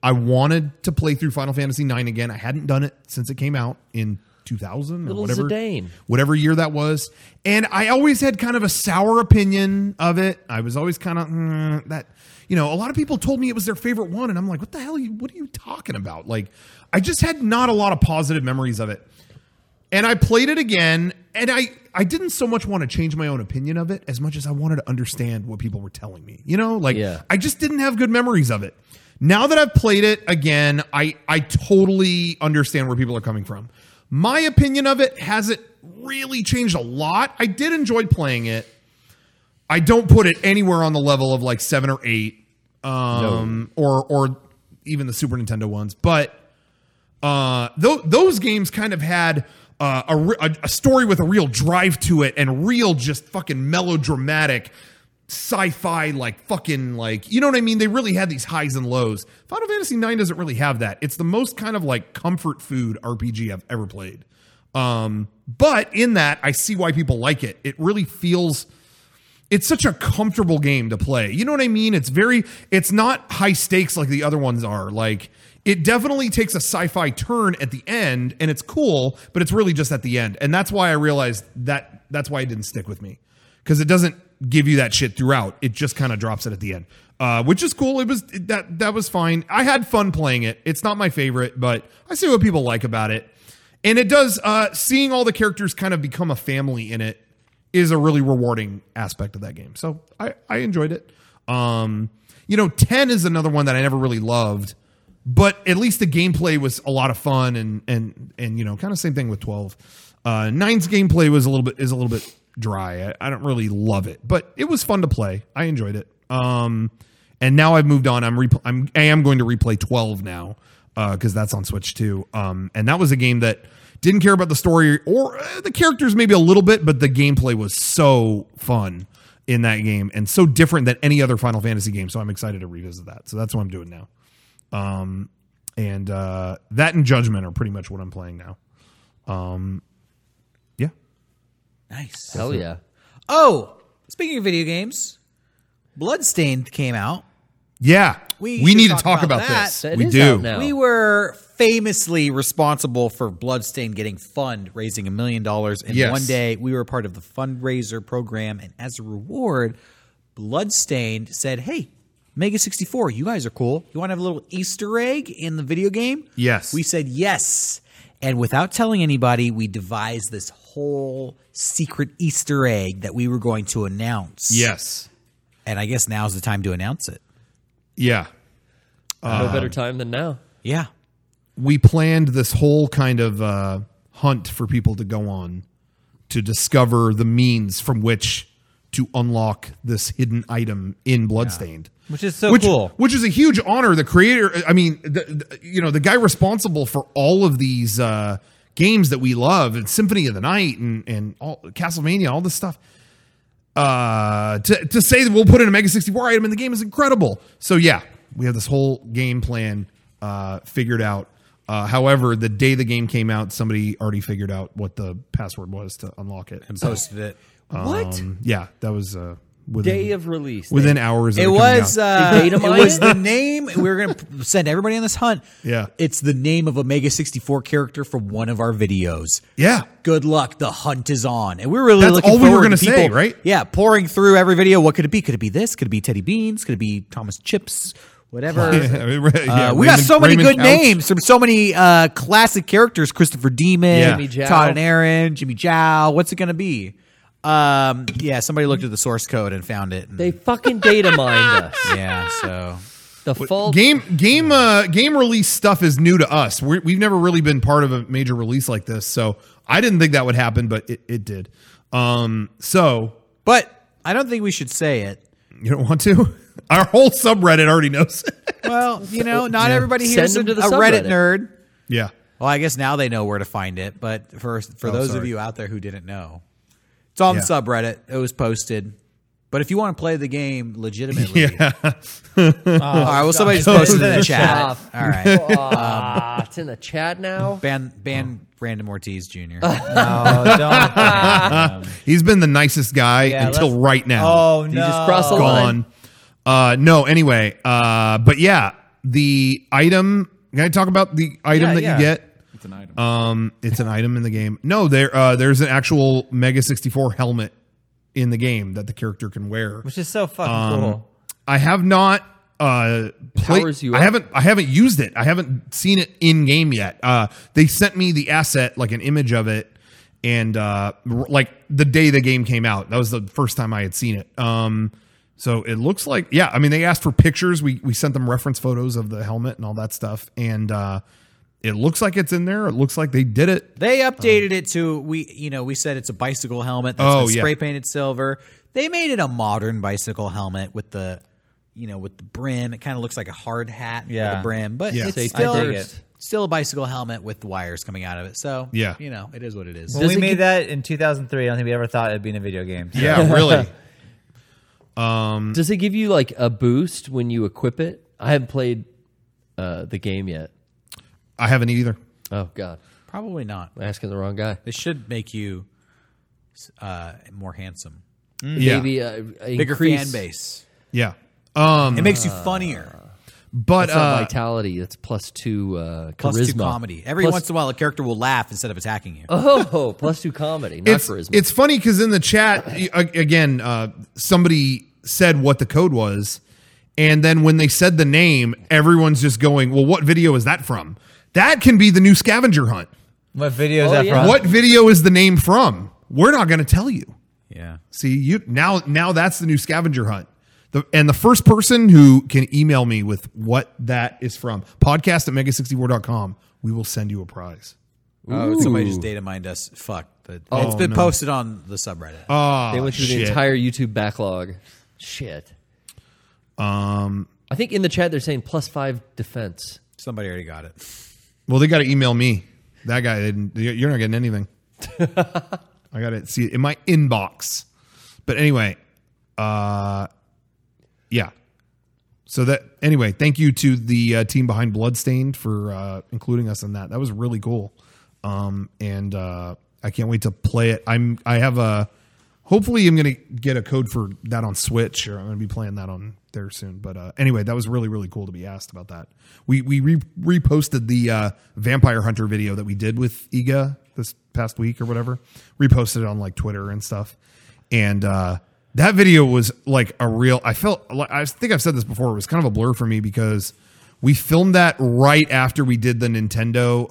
to play through Final Fantasy IX again. I hadn't done it since it came out in 2000 or Little whatever, Zidane. whatever year that was. And I always had kind of a sour opinion of it. I was always kind of that. You know, a lot of people told me it was their favorite one, and I'm like, what the hell? What are you talking about? Like, I just had not a lot of positive memories of it. And I played it again, and I didn't so much want to change my own opinion of it as much as I wanted to understand what people were telling me. You know, like, Yeah. I just didn't have good memories of it. Now that I've played it again, I totally understand where people are coming from. My opinion of it hasn't really changed a lot. I did enjoy playing it. I don't put it anywhere on the level of like 7 or 8, or even the Super Nintendo ones. But those games kind of had a story with a real drive to it and real just fucking melodramatic sci-fi, like fucking like, you know what I mean? They really had these highs and lows. Final Fantasy IX doesn't really have that. It's the most kind of like comfort food RPG I've ever played. But in that, I see why people like it. It really feels, it's such a comfortable game to play. You know what I mean? It's not high stakes like the other ones are. Like, it definitely takes a sci-fi turn at the end, and it's cool, but it's really just at the end. And that's why I realized that's why it didn't stick with me. Because it doesn't give you that shit throughout. It just kind of drops it at the end, which is cool. That was fine. I had fun playing it. It's not my favorite, but I see what people like about it. And it does, seeing all the characters kind of become a family in it is a really rewarding aspect of that game. So I enjoyed it. 10 is another one that I never really loved, but at least the gameplay was a lot of fun and kind of same thing with 12. 9's gameplay is a little bit dry. I don't really love it, but it was fun to play. I enjoyed it. And now I've moved on. I am going to replay 12 now because that's on Switch too. And that was a game that didn't care about the story or the characters maybe a little bit, but the gameplay was so fun in that game and so different than any other Final Fantasy game. So I'm excited to revisit that. So that's what I'm doing now. And that and Judgment are pretty much what I'm playing now. Yeah. Nice. Hell yeah. Oh, speaking of video games, Bloodstained came out. Yeah. We We should need to talk talk about about that. this. That We is do. out now. We were famously responsible for Bloodstained getting raising $1 million. And Yes. one day we were part of the fundraiser program. And as a reward, Bloodstained said, hey, Mega 64, you guys are cool. You want to have a little Easter egg in the video game? Yes. We said yes. And without telling anybody, we devised this whole secret Easter egg that we were going to announce. Yes. And I guess now's the time to announce it. Yeah. No better time than now. Yeah. We planned this whole kind of hunt for people to go on to discover the means from which to unlock this hidden item in Bloodstained. Which is so cool. Which is a huge honor. The creator, I mean, the guy responsible for all of these games that we love, and Symphony of the Night and all, Castlevania, all this stuff. To say that we'll put in a Mega 64 item in the game is incredible. So yeah, we have this whole game plan figured out. However, the day the game came out, somebody already figured out what the password was to unlock it. And posted it. What? Yeah, that was within, Day of release. within hours. Of It coming was out. They data it mine was it? the name. We were going to send everybody on this hunt. Yeah. It's the name of a Mega 64 character from one of our videos. Yeah. Good luck. The hunt is on. And we're really That's looking all we were forward gonna to people, say, right? Yeah, pouring through every video. What could it be? Could it be this? Could it be Teddy Beans? Could it be Thomas Chips? Whatever. Yeah, We got Raymond- so many Raymond good Couch. names from so many classic characters. Christopher Demon, Yeah. Jimmy Zhao. Todd and Aaron, Jimmy Zhao. What's it going to be? Somebody looked at the source code and found it. And, They fucking data mined us. yeah, so The fault. Game release stuff is new to us. We've never really been part of a major release like this, so I didn't think that would happen, but it did. but I don't think we should say it. You don't want to? Our whole subreddit already knows. Well, not everybody here is a Send them to the Reddit subreddit. nerd. Yeah. Well, I guess now they know where to find it, but for those of sorry. you out there who didn't know, it's on Yeah. the subreddit. It was posted. But if you want to play the game legitimately, Yeah. all right. Well, somebody just posted it in the chat. Off. All right, It's in the chat now. ban Brandon Ortiz Jr. No, don't. He's been the nicest guy Yeah, until let's- right now. Oh, no. You just crossed the line. Gone. No, anyway. But yeah, the item. Can I talk about the item that yeah. you get? It's an item. It's an item in the game. No, there's an actual Mega 64 helmet in the game that the character can wear. Which is so fucking cool. I have not Powers you I up. haven't used it. I haven't seen it in game yet. They sent me the asset, like an image of it, and like the day the game came out. That was the first time I had seen it. So it looks like, yeah, I mean, they asked for pictures. We sent them reference photos of the helmet and all that stuff, and it looks like it's in there. It looks like they did it. They updated it to we said it's a bicycle helmet that's Oh, been yeah. spray painted silver. They made it a modern bicycle helmet with the brim. It kind of looks like a hard hat with Yeah. a brim, but Yeah. it's Safety still first. still a bicycle helmet with the wires coming out of it. So Yeah. it is what it is. When we made that in 2003, I don't think we ever thought it'd be in a video game. So. Yeah, really. Does it give you like a boost when you equip it? I haven't played the game yet. I haven't either. Oh God, Probably not. I'm asking the wrong guy. They should make you more handsome. Yeah. Maybe Bigger increase fan base. Yeah. It makes you funnier. But That's not vitality. That's +2 Plus charisma. 2 comedy. Every Plus- once in a while, a character will laugh instead of attacking you. Oh, +2 comedy, not charisma. It's funny because in the chat again, somebody said what the code was, and then when they said the name, everyone's just going, "Well, what video is that from?" That can be the new scavenger hunt. What video is Oh, that yeah. from? What video is the name from? We're not going to tell you. Yeah. See, you now that's the new scavenger hunt. The first person who can email me with what that is from, podcast@mega64.com, we will send you a prize. Somebody just data mined us. Fuck. It's been posted on the subreddit. Oh, They went through the shit. entire YouTube backlog. Shit. I think in the chat they're saying +5 defense. Somebody already got it. Well, they got to email me. That guy didn't. You're not getting anything. I got to see it in my inbox. But anyway, yeah. So anyway, thank you to the team behind Bloodstained for including us in that. That was really cool. And I can't wait to play it. Hopefully I'm going to get a code for that on Switch, or I'm going to be playing that on there soon. But anyway, that was really, really cool to be asked about that. We reposted the Vampire Hunter video that we did with Iga this past week or whatever. Reposted it on like Twitter and stuff. And that video was like a real, I think I've said this before, it was kind of a blur for me because we filmed that right after we did the Nintendo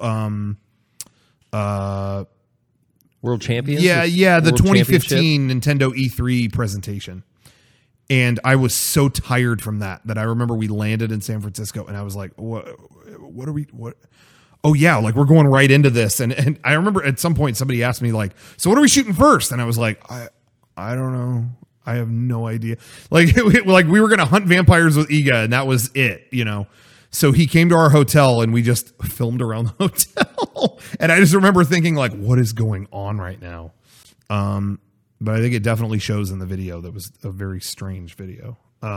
World Champions? the World 2015 Nintendo E3 presentation. And I was so tired from that I remember we landed in San Francisco and I was like, what are we, what? Oh yeah, like we're going right into this. And I remember at some point somebody asked me like, so what are we shooting first? And I was like, I don't know. I have no idea. Like we were going to hunt vampires with Iga and that was it, you know? So he came to our hotel and we just filmed around the hotel. And I just remember thinking like, what is going on right now? But I think it definitely shows in the video. That was a very strange video.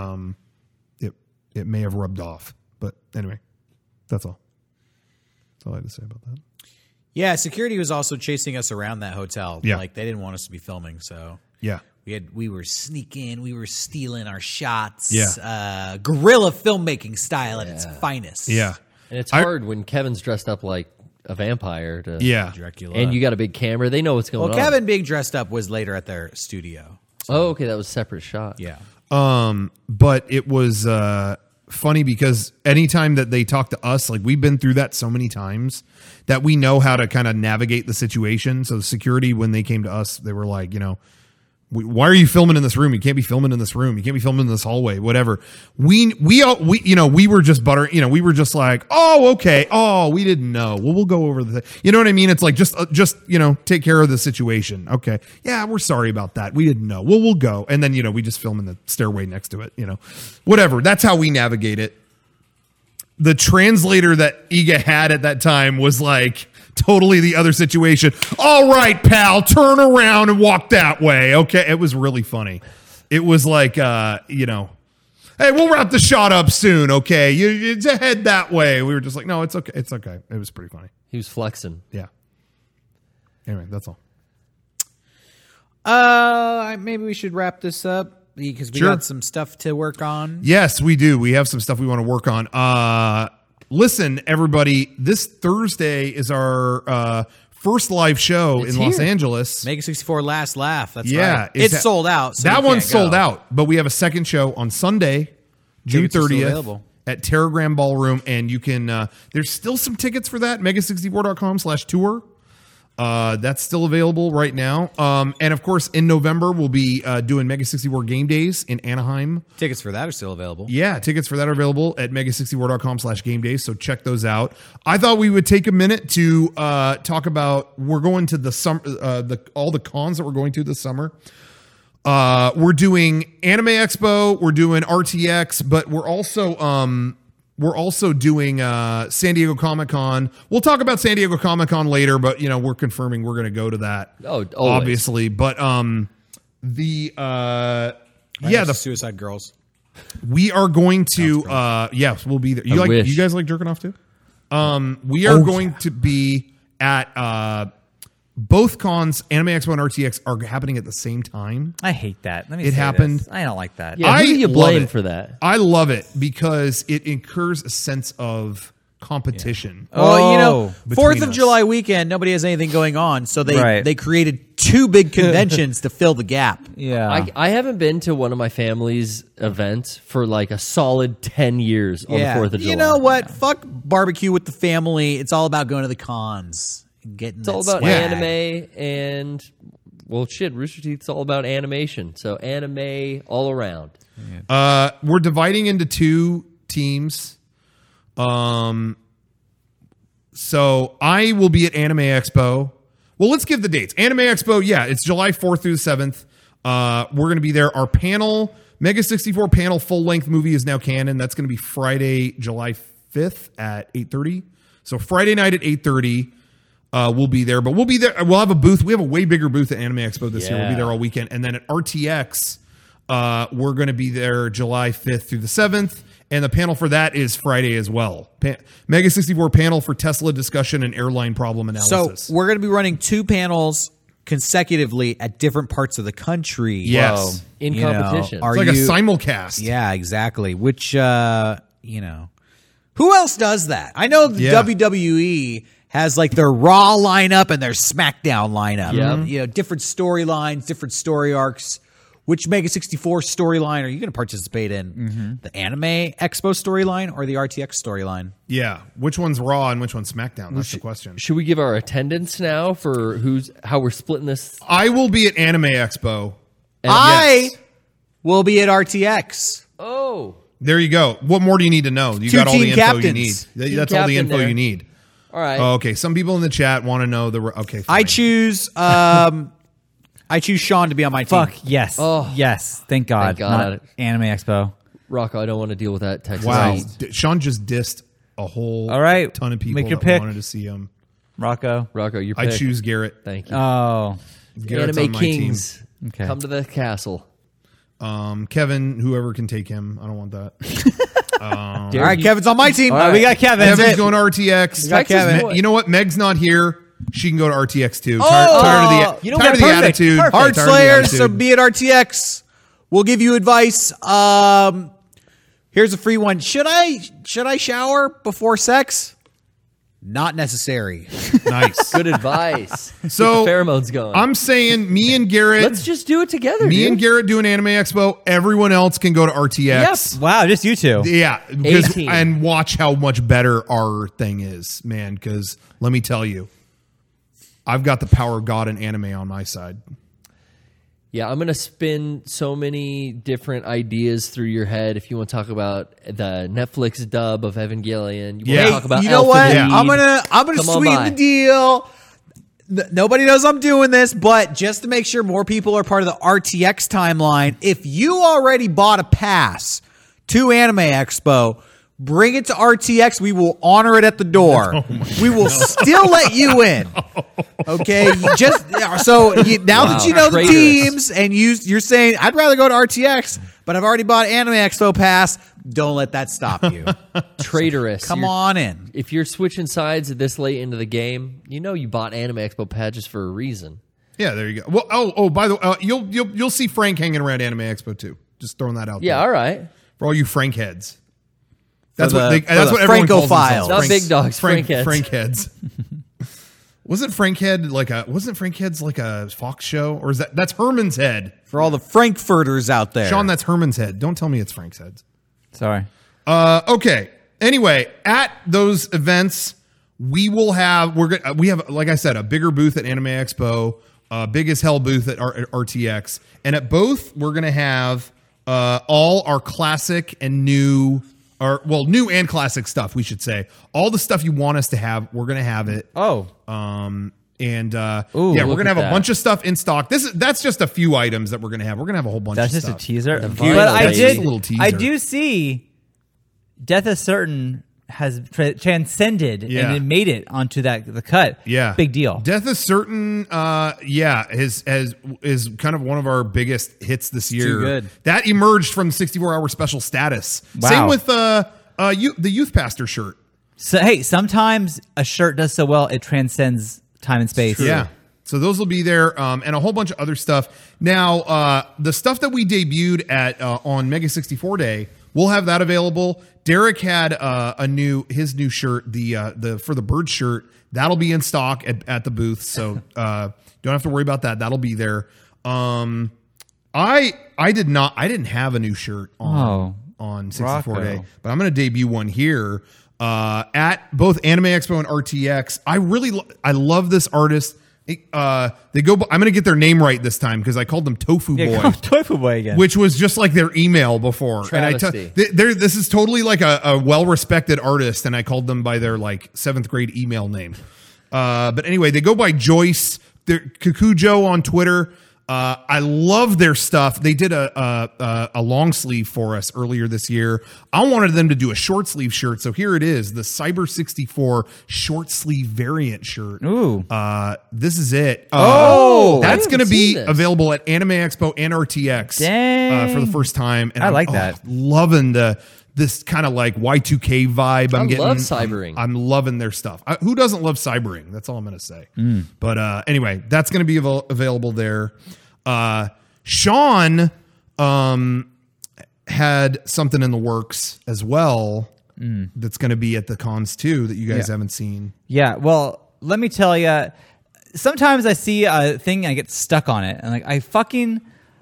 It may have rubbed off, but anyway, that's all. That's all I had to say about that. Yeah, security was also chasing us around that hotel. Yeah. Like they didn't want us to be filming, so Yeah. we were sneaking, we were stealing our shots. Yeah. Guerrilla filmmaking style at its finest. Yeah. And it's hard when Kevin's dressed up like a vampire to Yeah. Dracula. and you got a big camera. They know what's going well, on. Kevin being dressed up was later at their studio. Oh, okay, that was a separate shot. Yeah. But it was funny because anytime that they talk to us, like we've been through that so many times that we know how to kind of navigate the situation. So the security, when they came to us, they were like, you know, why are you filming in this room? You can't be filming in this room. You can't be filming in this hallway, whatever. We were just buttering, you know, we were just like, oh, okay. Oh, we didn't know. Well, we'll go over the, you know what I mean? It's like, just, you know, take care of the situation. Okay. Yeah. We're sorry about that. We didn't know. Well, we'll go. And then, you know, we just film in the stairway next to it, you know, whatever. That's how we navigate it. The translator that Iga had at that time was like, totally the other situation. All right, pal, turn around and walk that way. Okay. It was really funny. It was like, you know, hey, we'll wrap the shot up soon. Okay. You head that way. We were just like, no, it's okay. It's okay. It was pretty funny. He was flexing. Yeah. Anyway, that's all. Maybe we should wrap this up because we Sure. got some stuff to work on. Yes, we do. We have some stuff we want to work on. Listen, everybody, this Thursday is our first live show It's in Los here. Angeles. Mega 64 Last Laugh. That's Yeah, right. It's sold out. So that we one's can't go. sold out, but we have a second show on Sunday, June Tickets are still 30th available. at Terragram Ballroom, and you can. There's still some tickets for that. Mega64.com/tour. That's still available right now. And of course, in November we'll be doing Mega 64 Game Days in Anaheim. Tickets for that are still available. Yeah, tickets for that are available at mega64.com/game days. So check those out. I thought we would take a minute to talk about, we're going to the summer, all the cons that we're going to this summer. We're doing Anime Expo, we're doing RTX, but we're also doing San Diego Comic-Con. We'll talk about San Diego Comic-Con later, but you know, we're confirming we're going to go to that. Oh, always. obviously. But the Yeah, the Suicide Girls. we are going to. Yes, we'll be there. You wish. You guys like jerking off too? We are going to be at both cons. Anime Expo and RTX are happening at the same time. I hate that. Let me. It say happened. this. I don't like that. Yeah, who do you love blame it. for that? I love it because it incurs a sense of competition. Well, you know, Oh, 4th between of us. July weekend, nobody has anything going on, so they Right. they created 2 big conventions to fill the gap. Yeah. I haven't been to one of my family's events for like a solid 10 years on the 4th of July. You know what? Fuck barbecue with the family. It's all about going to the cons and getting It's all that about swag. anime and, well, shit, Rooster Teeth's all about animation. So anime all around. We're dividing into 2 teams. So I will be at Anime Expo. Well, let's give the dates. Anime Expo, yeah, it's July 4th through the 7th. We're going to be there. Our panel, Mega 64 panel full length movie is now canon. That's going to be Friday, July 5th at 8:30. So Friday night at 8:30. We'll be there, but we'll be there. We'll have a booth. We have a way bigger booth at Anime Expo this year. We'll be Yeah. there all weekend. And then at RTX, we're going to be there July 5th through the 7th. And the panel for that is Friday as well. Mega 64 panel for Tesla discussion and airline problem So analysis. we're going to be running 2 panels consecutively at different parts of the country. Yes. In You know, competition. are It's like you- a simulcast. Yeah, exactly. Which, you know, who else does that? I know the Yeah. WWE has like their Raw lineup and their SmackDown lineup. Yep. You know, different storylines, different story arcs. Which Mega 64 storyline are you going to participate in? The Anime Expo storyline or the RTX storyline? Yeah. Which one's Raw and which one's SmackDown? That's the question. Should we give our attendance now for how we're splitting this? I will be at Anime Expo. I Yes. will be at RTX. Oh, There you go. What more do you need to know? You 2 got all the team info captains. you need. Team That's all the captain info there. you need. all right. Oh, okay. Some people in the chat want to know the. Okay. Fine. I choose Sean to be on my team. Fuck yes. Oh. Yes. Thank God. Thank God. Not Anime Expo. Rocco, I don't want to deal with that text. Wow. message. Sean just dissed a whole All right. ton of people Make your that pick. wanted to see him. Rocco. Rocco, your I pick. choose Garrett. Thank you. Oh. Garrett's Anime on my team. Kings, Okay. come to the castle. Kevin, whoever can take him. I don't want that. All right, Kevin's on my team. All right, we got Kevin. Kevin's That's it. going to RTX. got Kevin. You know what? Meg's not here. She can go to RTX too. Oh! Tired of the, You know tired what? of the Perfect. attitude. Perfect. Hard Tired of the Slayers, so attitude. be at RTX. We'll give you advice. Here's a free one. Should I shower before sex? Not necessary. Nice. Good advice. So Get the pheromones going. I'm saying me and Garrett, Let's just do it together. me dude. and Garrett do an Anime Expo. Everyone else can go to RTX. Wow, just you two. Yeah, because, 18. and watch how much better our thing is, man. Because let me tell you, I've got the power of God and anime on my side. Yeah, I'm going to spin so many different ideas through your head. If you want to talk about the Netflix dub of Evangelion, you Yeah. want to talk about you know Alpha what? Yeah. Lead, I'm gonna Come on sweeten by. the deal. Nobody knows I'm doing this, but just to make sure more people are part of the RTX timeline, if you already bought a pass to Anime Expo, bring it to RTX. We will honor it at the door. We will still let you in. Okay, now that you know the Traitorous. teams and you're saying I'd rather go to RTX, but I've already bought Anime Expo pass. Don't let that stop you. Traitorous. Come You're- on in. If you're switching sides this late into the game, you know you bought Anime Expo patches for a reason. Yeah, there you go. Well, by the way, you'll see Frank hanging around Anime Expo too. Just throwing that out. Yeah, there. all right. For all you Frank heads. That's For what the- that's for what the everyone calls Francophiles. themselves. Not Frank- big dogs, Frank heads. Frank heads. Wasn't Frank Head like a Fox show, or is that's Herman's head? For all the Frankfurters out there. Sean, that's Herman's head. Don't tell me it's Frank's heads. Sorry. Okay. Anyway, at those events, we have like I said, a bigger booth at Anime Expo, big as hell booth at RTX, and at both we're gonna have all our classic and new. New and classic stuff, we should say. All the stuff you want us to have, we're going to have it. Oh. We're look going to have at a bunch of stuff in stock. That's just a few items that we're going to have. We're going to have a whole bunch That's of just stuff. a teaser. vinyl, But I baby. did. Just a little teaser. I do see Death is Certain has transcended Yeah. and it made it onto the cut. Yeah, Big deal. Death is Certain. Is kind of one of our biggest hits this year. too good. That emerged from 64-hour special status. Wow. Same with the Youth Pastor shirt. So hey, sometimes a shirt does so well it transcends time and space. Yeah. So those will be there, and a whole bunch of other stuff. Now, the stuff that we debuted at on Mega 64 Day, we'll have that available. Derek had his new shirt, the for the bird shirt. That'll be in stock at the booth, so don't have to worry about that. That'll be there. I didn't have a new shirt on 64 Day, Rocco. but I'm going to debut one here at both Anime Expo and RTX. I love this artist. They go. I'm going to get their name right this time because I called them Tofu Boy. Yeah, Tofu Boy again. Which was just like their email before. Travesty. This is totally like a well-respected artist, and I called them by their like 7th grade email name. But anyway, they go by Joyce. They're Kukujo on Twitter. I love their stuff. They did a long sleeve for us earlier this year. I wanted them to do a short sleeve shirt, so here it is, the Cyber 64 short sleeve variant shirt. Ooh. This is it. I That's going to haven't be seen this. available at Anime Expo and RTX Dang. for the first time. And I like that. Loving this kind of like Y2K vibe. I'm getting. love cybering. I'm loving their stuff. Who doesn't love cybering? That's all I'm going to say. But anyway, that's going to be available there. Sean had something in the works as well that's going to be at the cons too that you guys haven't seen. Yeah, well, let me tell you, sometimes I see a thing and I get stuck on it. And like, I fucking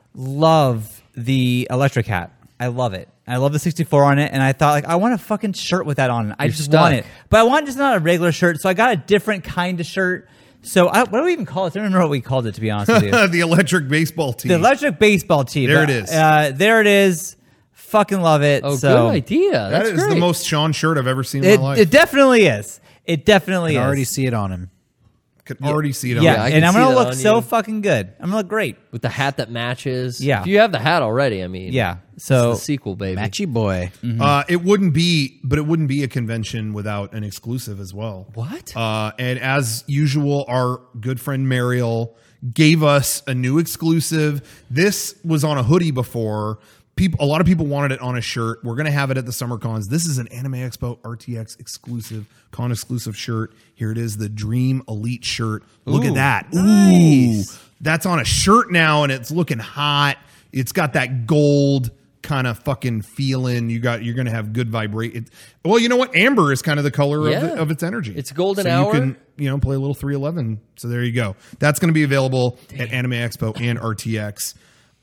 love the Electric Hat. I love it. I love the 64 on it. And I thought, like, I want a fucking shirt with that on it. I You're just stuck. want it. But I want just not a regular shirt. So I got a different kind of shirt. So what do we even call it? I don't remember what we called it, to be honest with you. The electric baseball team. The Electric Baseball Tee. There But, it is. There it is. Fucking love it. Oh, so good idea. That That's is great. the most Sean shirt I've ever seen in my life. It definitely is. It definitely I is. already see it on him. Can already see it on Yeah, I it. can and I'm see gonna that look on so you. fucking good. I'm gonna look great. with the hat that matches. Yeah. If you have the hat already, I mean. Yeah. It's So the sequel, baby. Matchy boy. It wouldn't be a convention without an exclusive as well. What? And as usual, our good friend Mariel gave us a new exclusive. This was on a hoodie before. A lot of people wanted it on a shirt. We're going to have it at the Summer Cons. This is an Anime Expo RTX exclusive, con exclusive shirt. Here it is, the Dream Elite shirt. Look at that. nice. Ooh, that's on a shirt now, and it's looking hot. It's got that gold kind of fucking feeling. You're going to have good vibrate. Well, you know what? Amber is kind of the color Yeah. of its energy. It's golden so hour. You can play a little 311. So there you go. That's going to be available at Anime Expo and RTX.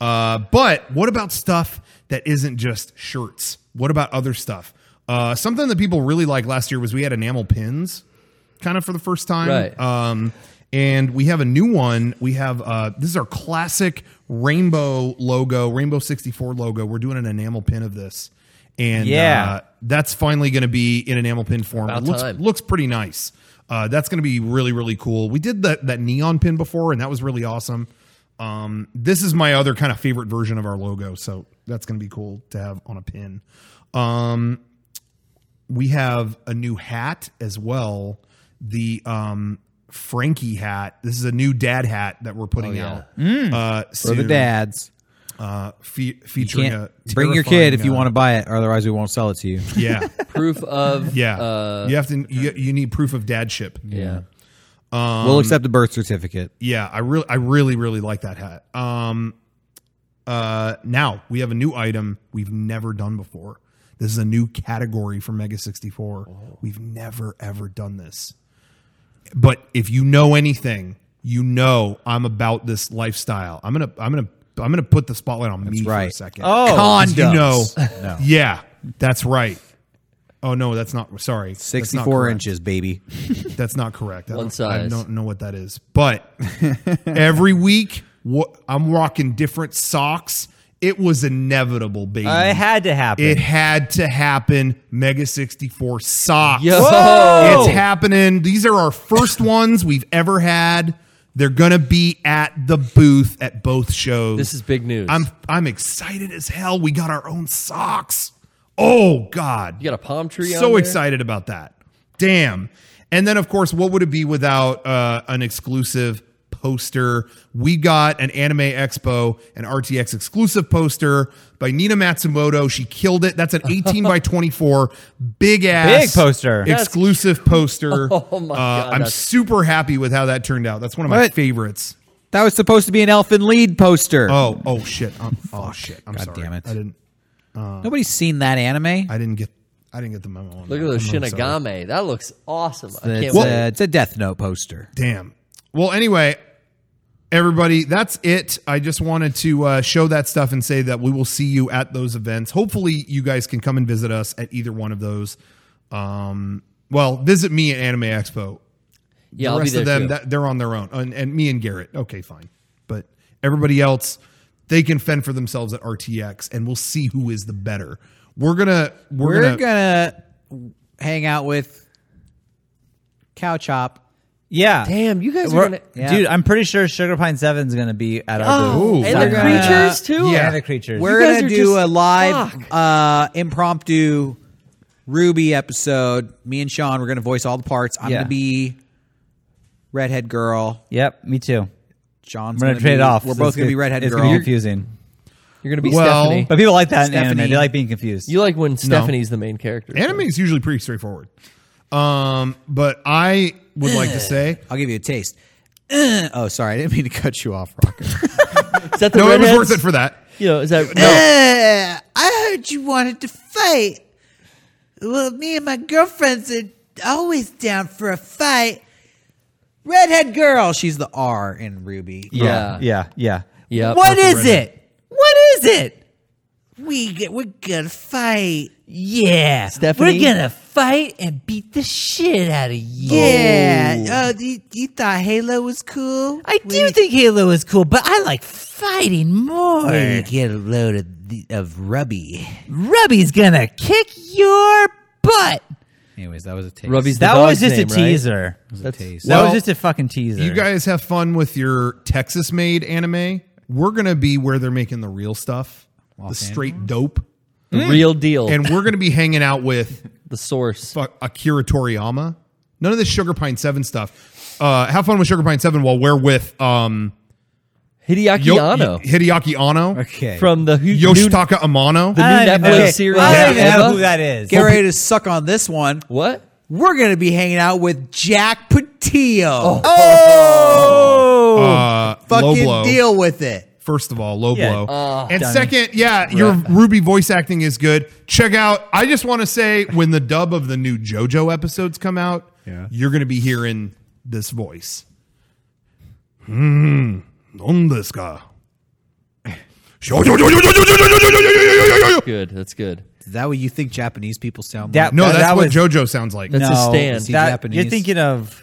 But what about stuff that isn't just shirts? What about other stuff? Something that people really liked last year was we had enamel pins kind of for the first time. Right. And we have a new one. We have this is our classic rainbow logo, Rainbow 64 logo. We're doing an enamel pin of this. And Yeah. that's finally going to be in enamel pin form. About It looks, time. looks pretty nice. That's going to be really, really cool. We did that neon pin before, and that was really awesome. This is my other kind of favorite version of our logo, so that's going to be cool to have on a pin. We have a new hat as well. The Frankie hat. This is a new dad hat that we're putting yeah. out For the soon. dads. Featuring a Bring your kid if you terrifying, want to buy it, or otherwise we won't sell it to you. Yeah, Proof of. yeah. You have to. You need proof of dadship. Yeah. We'll accept the birth certificate. Yeah, I really like that hat. Now we have a new item we've never done before. This is a new category for Mega 64. We've never ever done this. But if you know anything, you know I'm about this lifestyle. I'm gonna put the spotlight on me for a right. second. Oh, Condoms. You know, No. yeah, that's right. Oh no, that's not. Sorry, that's not 64 correct. inches, baby. That's not correct. One I size. don't know what that is. But every week, I'm rocking different socks. It was inevitable, baby. it had to happen. It had to happen. Mega 64 socks. Yo. Whoa. It's happening. These are our first ones we've ever had. They're gonna be at the booth at both shows. This is big news. I'm excited as hell. We got our own socks. Oh, God. You got a palm tree on So there? excited about that. Damn. And then, of course, what would it be without an exclusive poster? We got an Anime Expo, an RTX exclusive poster by Nina Matsumoto. She killed it. That's an 18 by 24 big ass Big poster. exclusive poster. Oh my God, I'm that's- super happy with how that turned out. That's one of my What? favorites. That was supposed to be an Elfin Lead poster. Oh shit. Oh shit. I'm God sorry. damn it. I didn't Nobody's seen that anime. I didn't get the memo on Look that. at those I'm really sorry. Shinigami. That looks awesome. I can't It's, wait. it's a Death Note poster. Damn. Well, anyway, everybody, that's it. I just wanted to show that stuff and say that we will see you at those events. Hopefully, you guys can come and visit us at either one of those. Well, visit me at Anime Expo. Yeah, The I'll be rest there of them, too. they're on their own. And me and Garrett. Okay, fine. But everybody else, they can fend for themselves at RTX, and we'll see who is the better. We're gonna hang out with Cow Chop. Yeah. Damn, you guys are We're- gonna. Yeah. Dude, I'm pretty sure Sugar Pine 7 is going to be at our booth. Oh, and we're the gonna- creatures too. yeah. And the creatures. We're guys gonna are do just- a live fuck. impromptu Ruby episode. Me and Sean, we're gonna voice all the parts. I'm Yeah. gonna be redhead girl. Yep, me too. John's We're going to trade be, off. We're So both it's gonna be good- redhead It's girl. going to be confusing. You're gonna be Well- Stephanie. But people like that in Stephanie. anime. They like being confused. You like when Stephanie's the main character. Anime is usually pretty straightforward. But I would like to say, I'll give you a taste. Oh, sorry, I didn't mean to cut you off, Rocker. Is that the no, it was redheads? worth it for that. You know, is that no? I heard you wanted to fight. Well, me and my girlfriends are always down for a fight. Redhead girl. She's the R in Ruby. Yeah. Yeah. Yeah. What is it? What is it? We're gonna fight. Yeah, Stephanie? we're gonna fight and beat the shit out of you. Yeah. Oh, you thought Halo was cool? I do think Halo is cool, but I like fighting more. When you get a load of Rubby. Rubby's gonna kick your butt. Anyways, that was a taste. Rubby's the That was dog's just name, a right? teaser. That's- That was Well, just a fucking teaser. You guys have fun with your Texas-made anime. We're gonna be where they're making the real stuff, the straight dope, The real deal. and we're gonna be hanging out with the source. Akira Toriyama. None of this Sugar Pine 7 stuff. Have fun with Sugar Pine 7 while we're with Hideaki Anno Hideaki Anno, Okay. from the new Yoshitaka Amano. new I don't Netflix even know- series. I don't even Eva. know who that is. Get ready to suck on this one. What? We're gonna be hanging out with Jack Patillo. Fucking Low blow. deal with it. First of all, low Yeah. blow. And Dummy. second, your Ruby voice acting is good. Check out, I just want to say, when the dub of the new JoJo episodes come out, you're going to be hearing this voice. Donde ska? Good. That's good. Is that what you think Japanese people sound That- like? No, that's that what was- JoJo sounds like. That's a stand. Is he That- Japanese? You're thinking of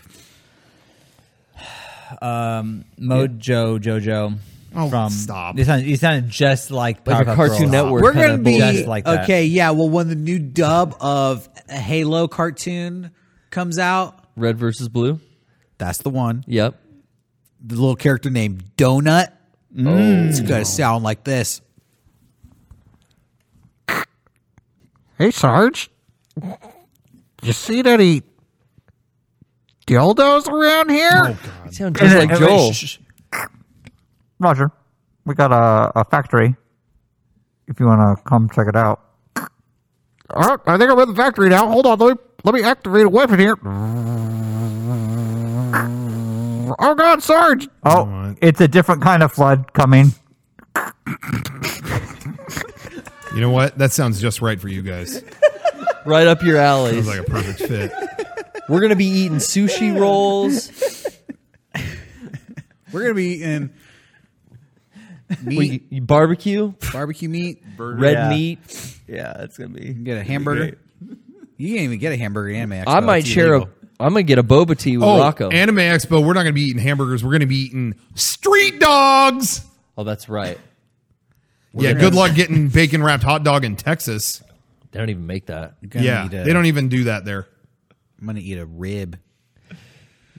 Mojo Jojo. Oh, from stop. He sounded just like Like a Powerpuff Cartoon Girls. Network. We're kinda gonna be just like that. okay. Yeah. Well, when the new dub of a Halo cartoon comes out, Red versus blue. that's the one. Yep. The little character named Donut. It's gonna sound like this. Hey, Sarge. You see any dildos around here? You sound just like Joel. Roger. We got a factory. If you want to come check it out. All right, I think I'm at the factory now. Hold on, let me activate a weapon here. Oh God, Sarge! Oh, it's a different kind of flood coming. You know what? That sounds just right for you guys. Right up your alley. Sounds like a perfect fit. We're gonna be eating sushi rolls. We're gonna be in meat, You barbecue, barbecue meat. red Yeah. meat. Yeah, it's gonna be. Get a hamburger. You can't even get a hamburger in Anime Expo. I might It's share illegal. I'm gonna get a boba tea with Oh, Rocco. Anime Expo, we're not going to be eating hamburgers. We're going to be eating street dogs. Oh, that's right. Yeah, good luck getting bacon wrapped hot dog in Texas. They don't even make that. I'm gonna Yeah, eat a- they don't even do that there. I'm gonna eat a rib.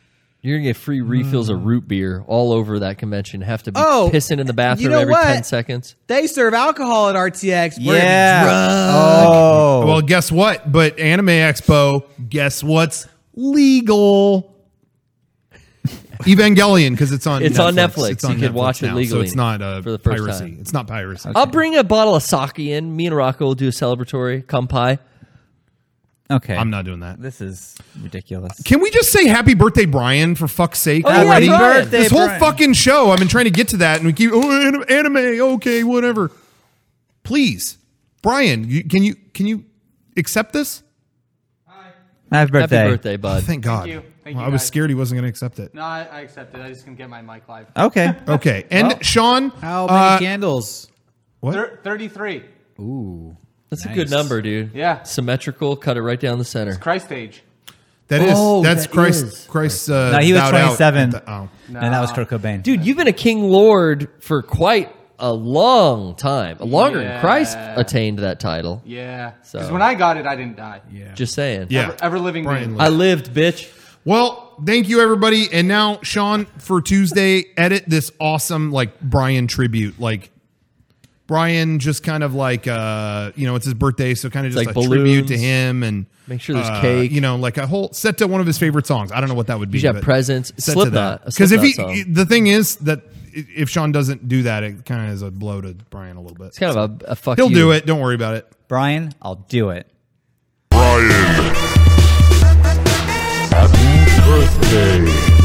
You're gonna get free refills of root beer all over that convention. Have to be Oh, pissing in the bathroom you know every what? 10 seconds. They serve alcohol at RTX. We're Yeah. drunk. Oh. Well, guess what? But Anime Expo, guess what's legal? Evangelion, because it's on. It's on Netflix. It's on You can Netflix watch it now, legally so it's not for the first piracy. time. It's not piracy. I'll bring a bottle of sake in. Me and Rocco will do a celebratory kampai. Okay. I'm not doing that. This is ridiculous. Can we just say happy birthday, Brian, for fuck's sake? Oh, yeah, already? Brian. birthday, This whole Brian. fucking show, I've been trying to get to that, and we keep anime. Okay, whatever. Please, Brian, can you accept this? Happy birthday. Happy birthday, bud. Thank God. you. Thank Well, you, I was guys. scared he wasn't going to accept it. No, I accept it. I just can get my mic live. Okay. Okay, and Sean, How many candles? what? 33. That's a good number, dude. Yeah. Symmetrical. Cut it right down the center. Christ age. That is Oh, that's that Christ. is. Christ. No, he was bowed out 27. at the- oh. And that was Kurt Cobain. Dude, you've been a King Lord for quite a long time. Longer than Yeah. Christ attained that title. Yeah. So- Because when I got it, I didn't die. Just saying. Yeah. Ever living Brian being. I lived, bitch. Well, thank you everybody. And now, Sean, for Tuesday, edit this awesome like Brian tribute. Like Brian, just kind of like it's his birthday, so kind of just like a tribute to balloons. him, and Make sure there's cake. like a whole set to one of his favorite songs. I don't know what that would be. You should have but presents. set to Slipknot. that. A Because if Slipknot he, song. the thing is that if Sean doesn't do that, it kind of is a blow to Brian a little bit. It's kind of a fuck He'll you. do it. Don't worry about it. Brian, I'll do it. Brian. Happy birthday.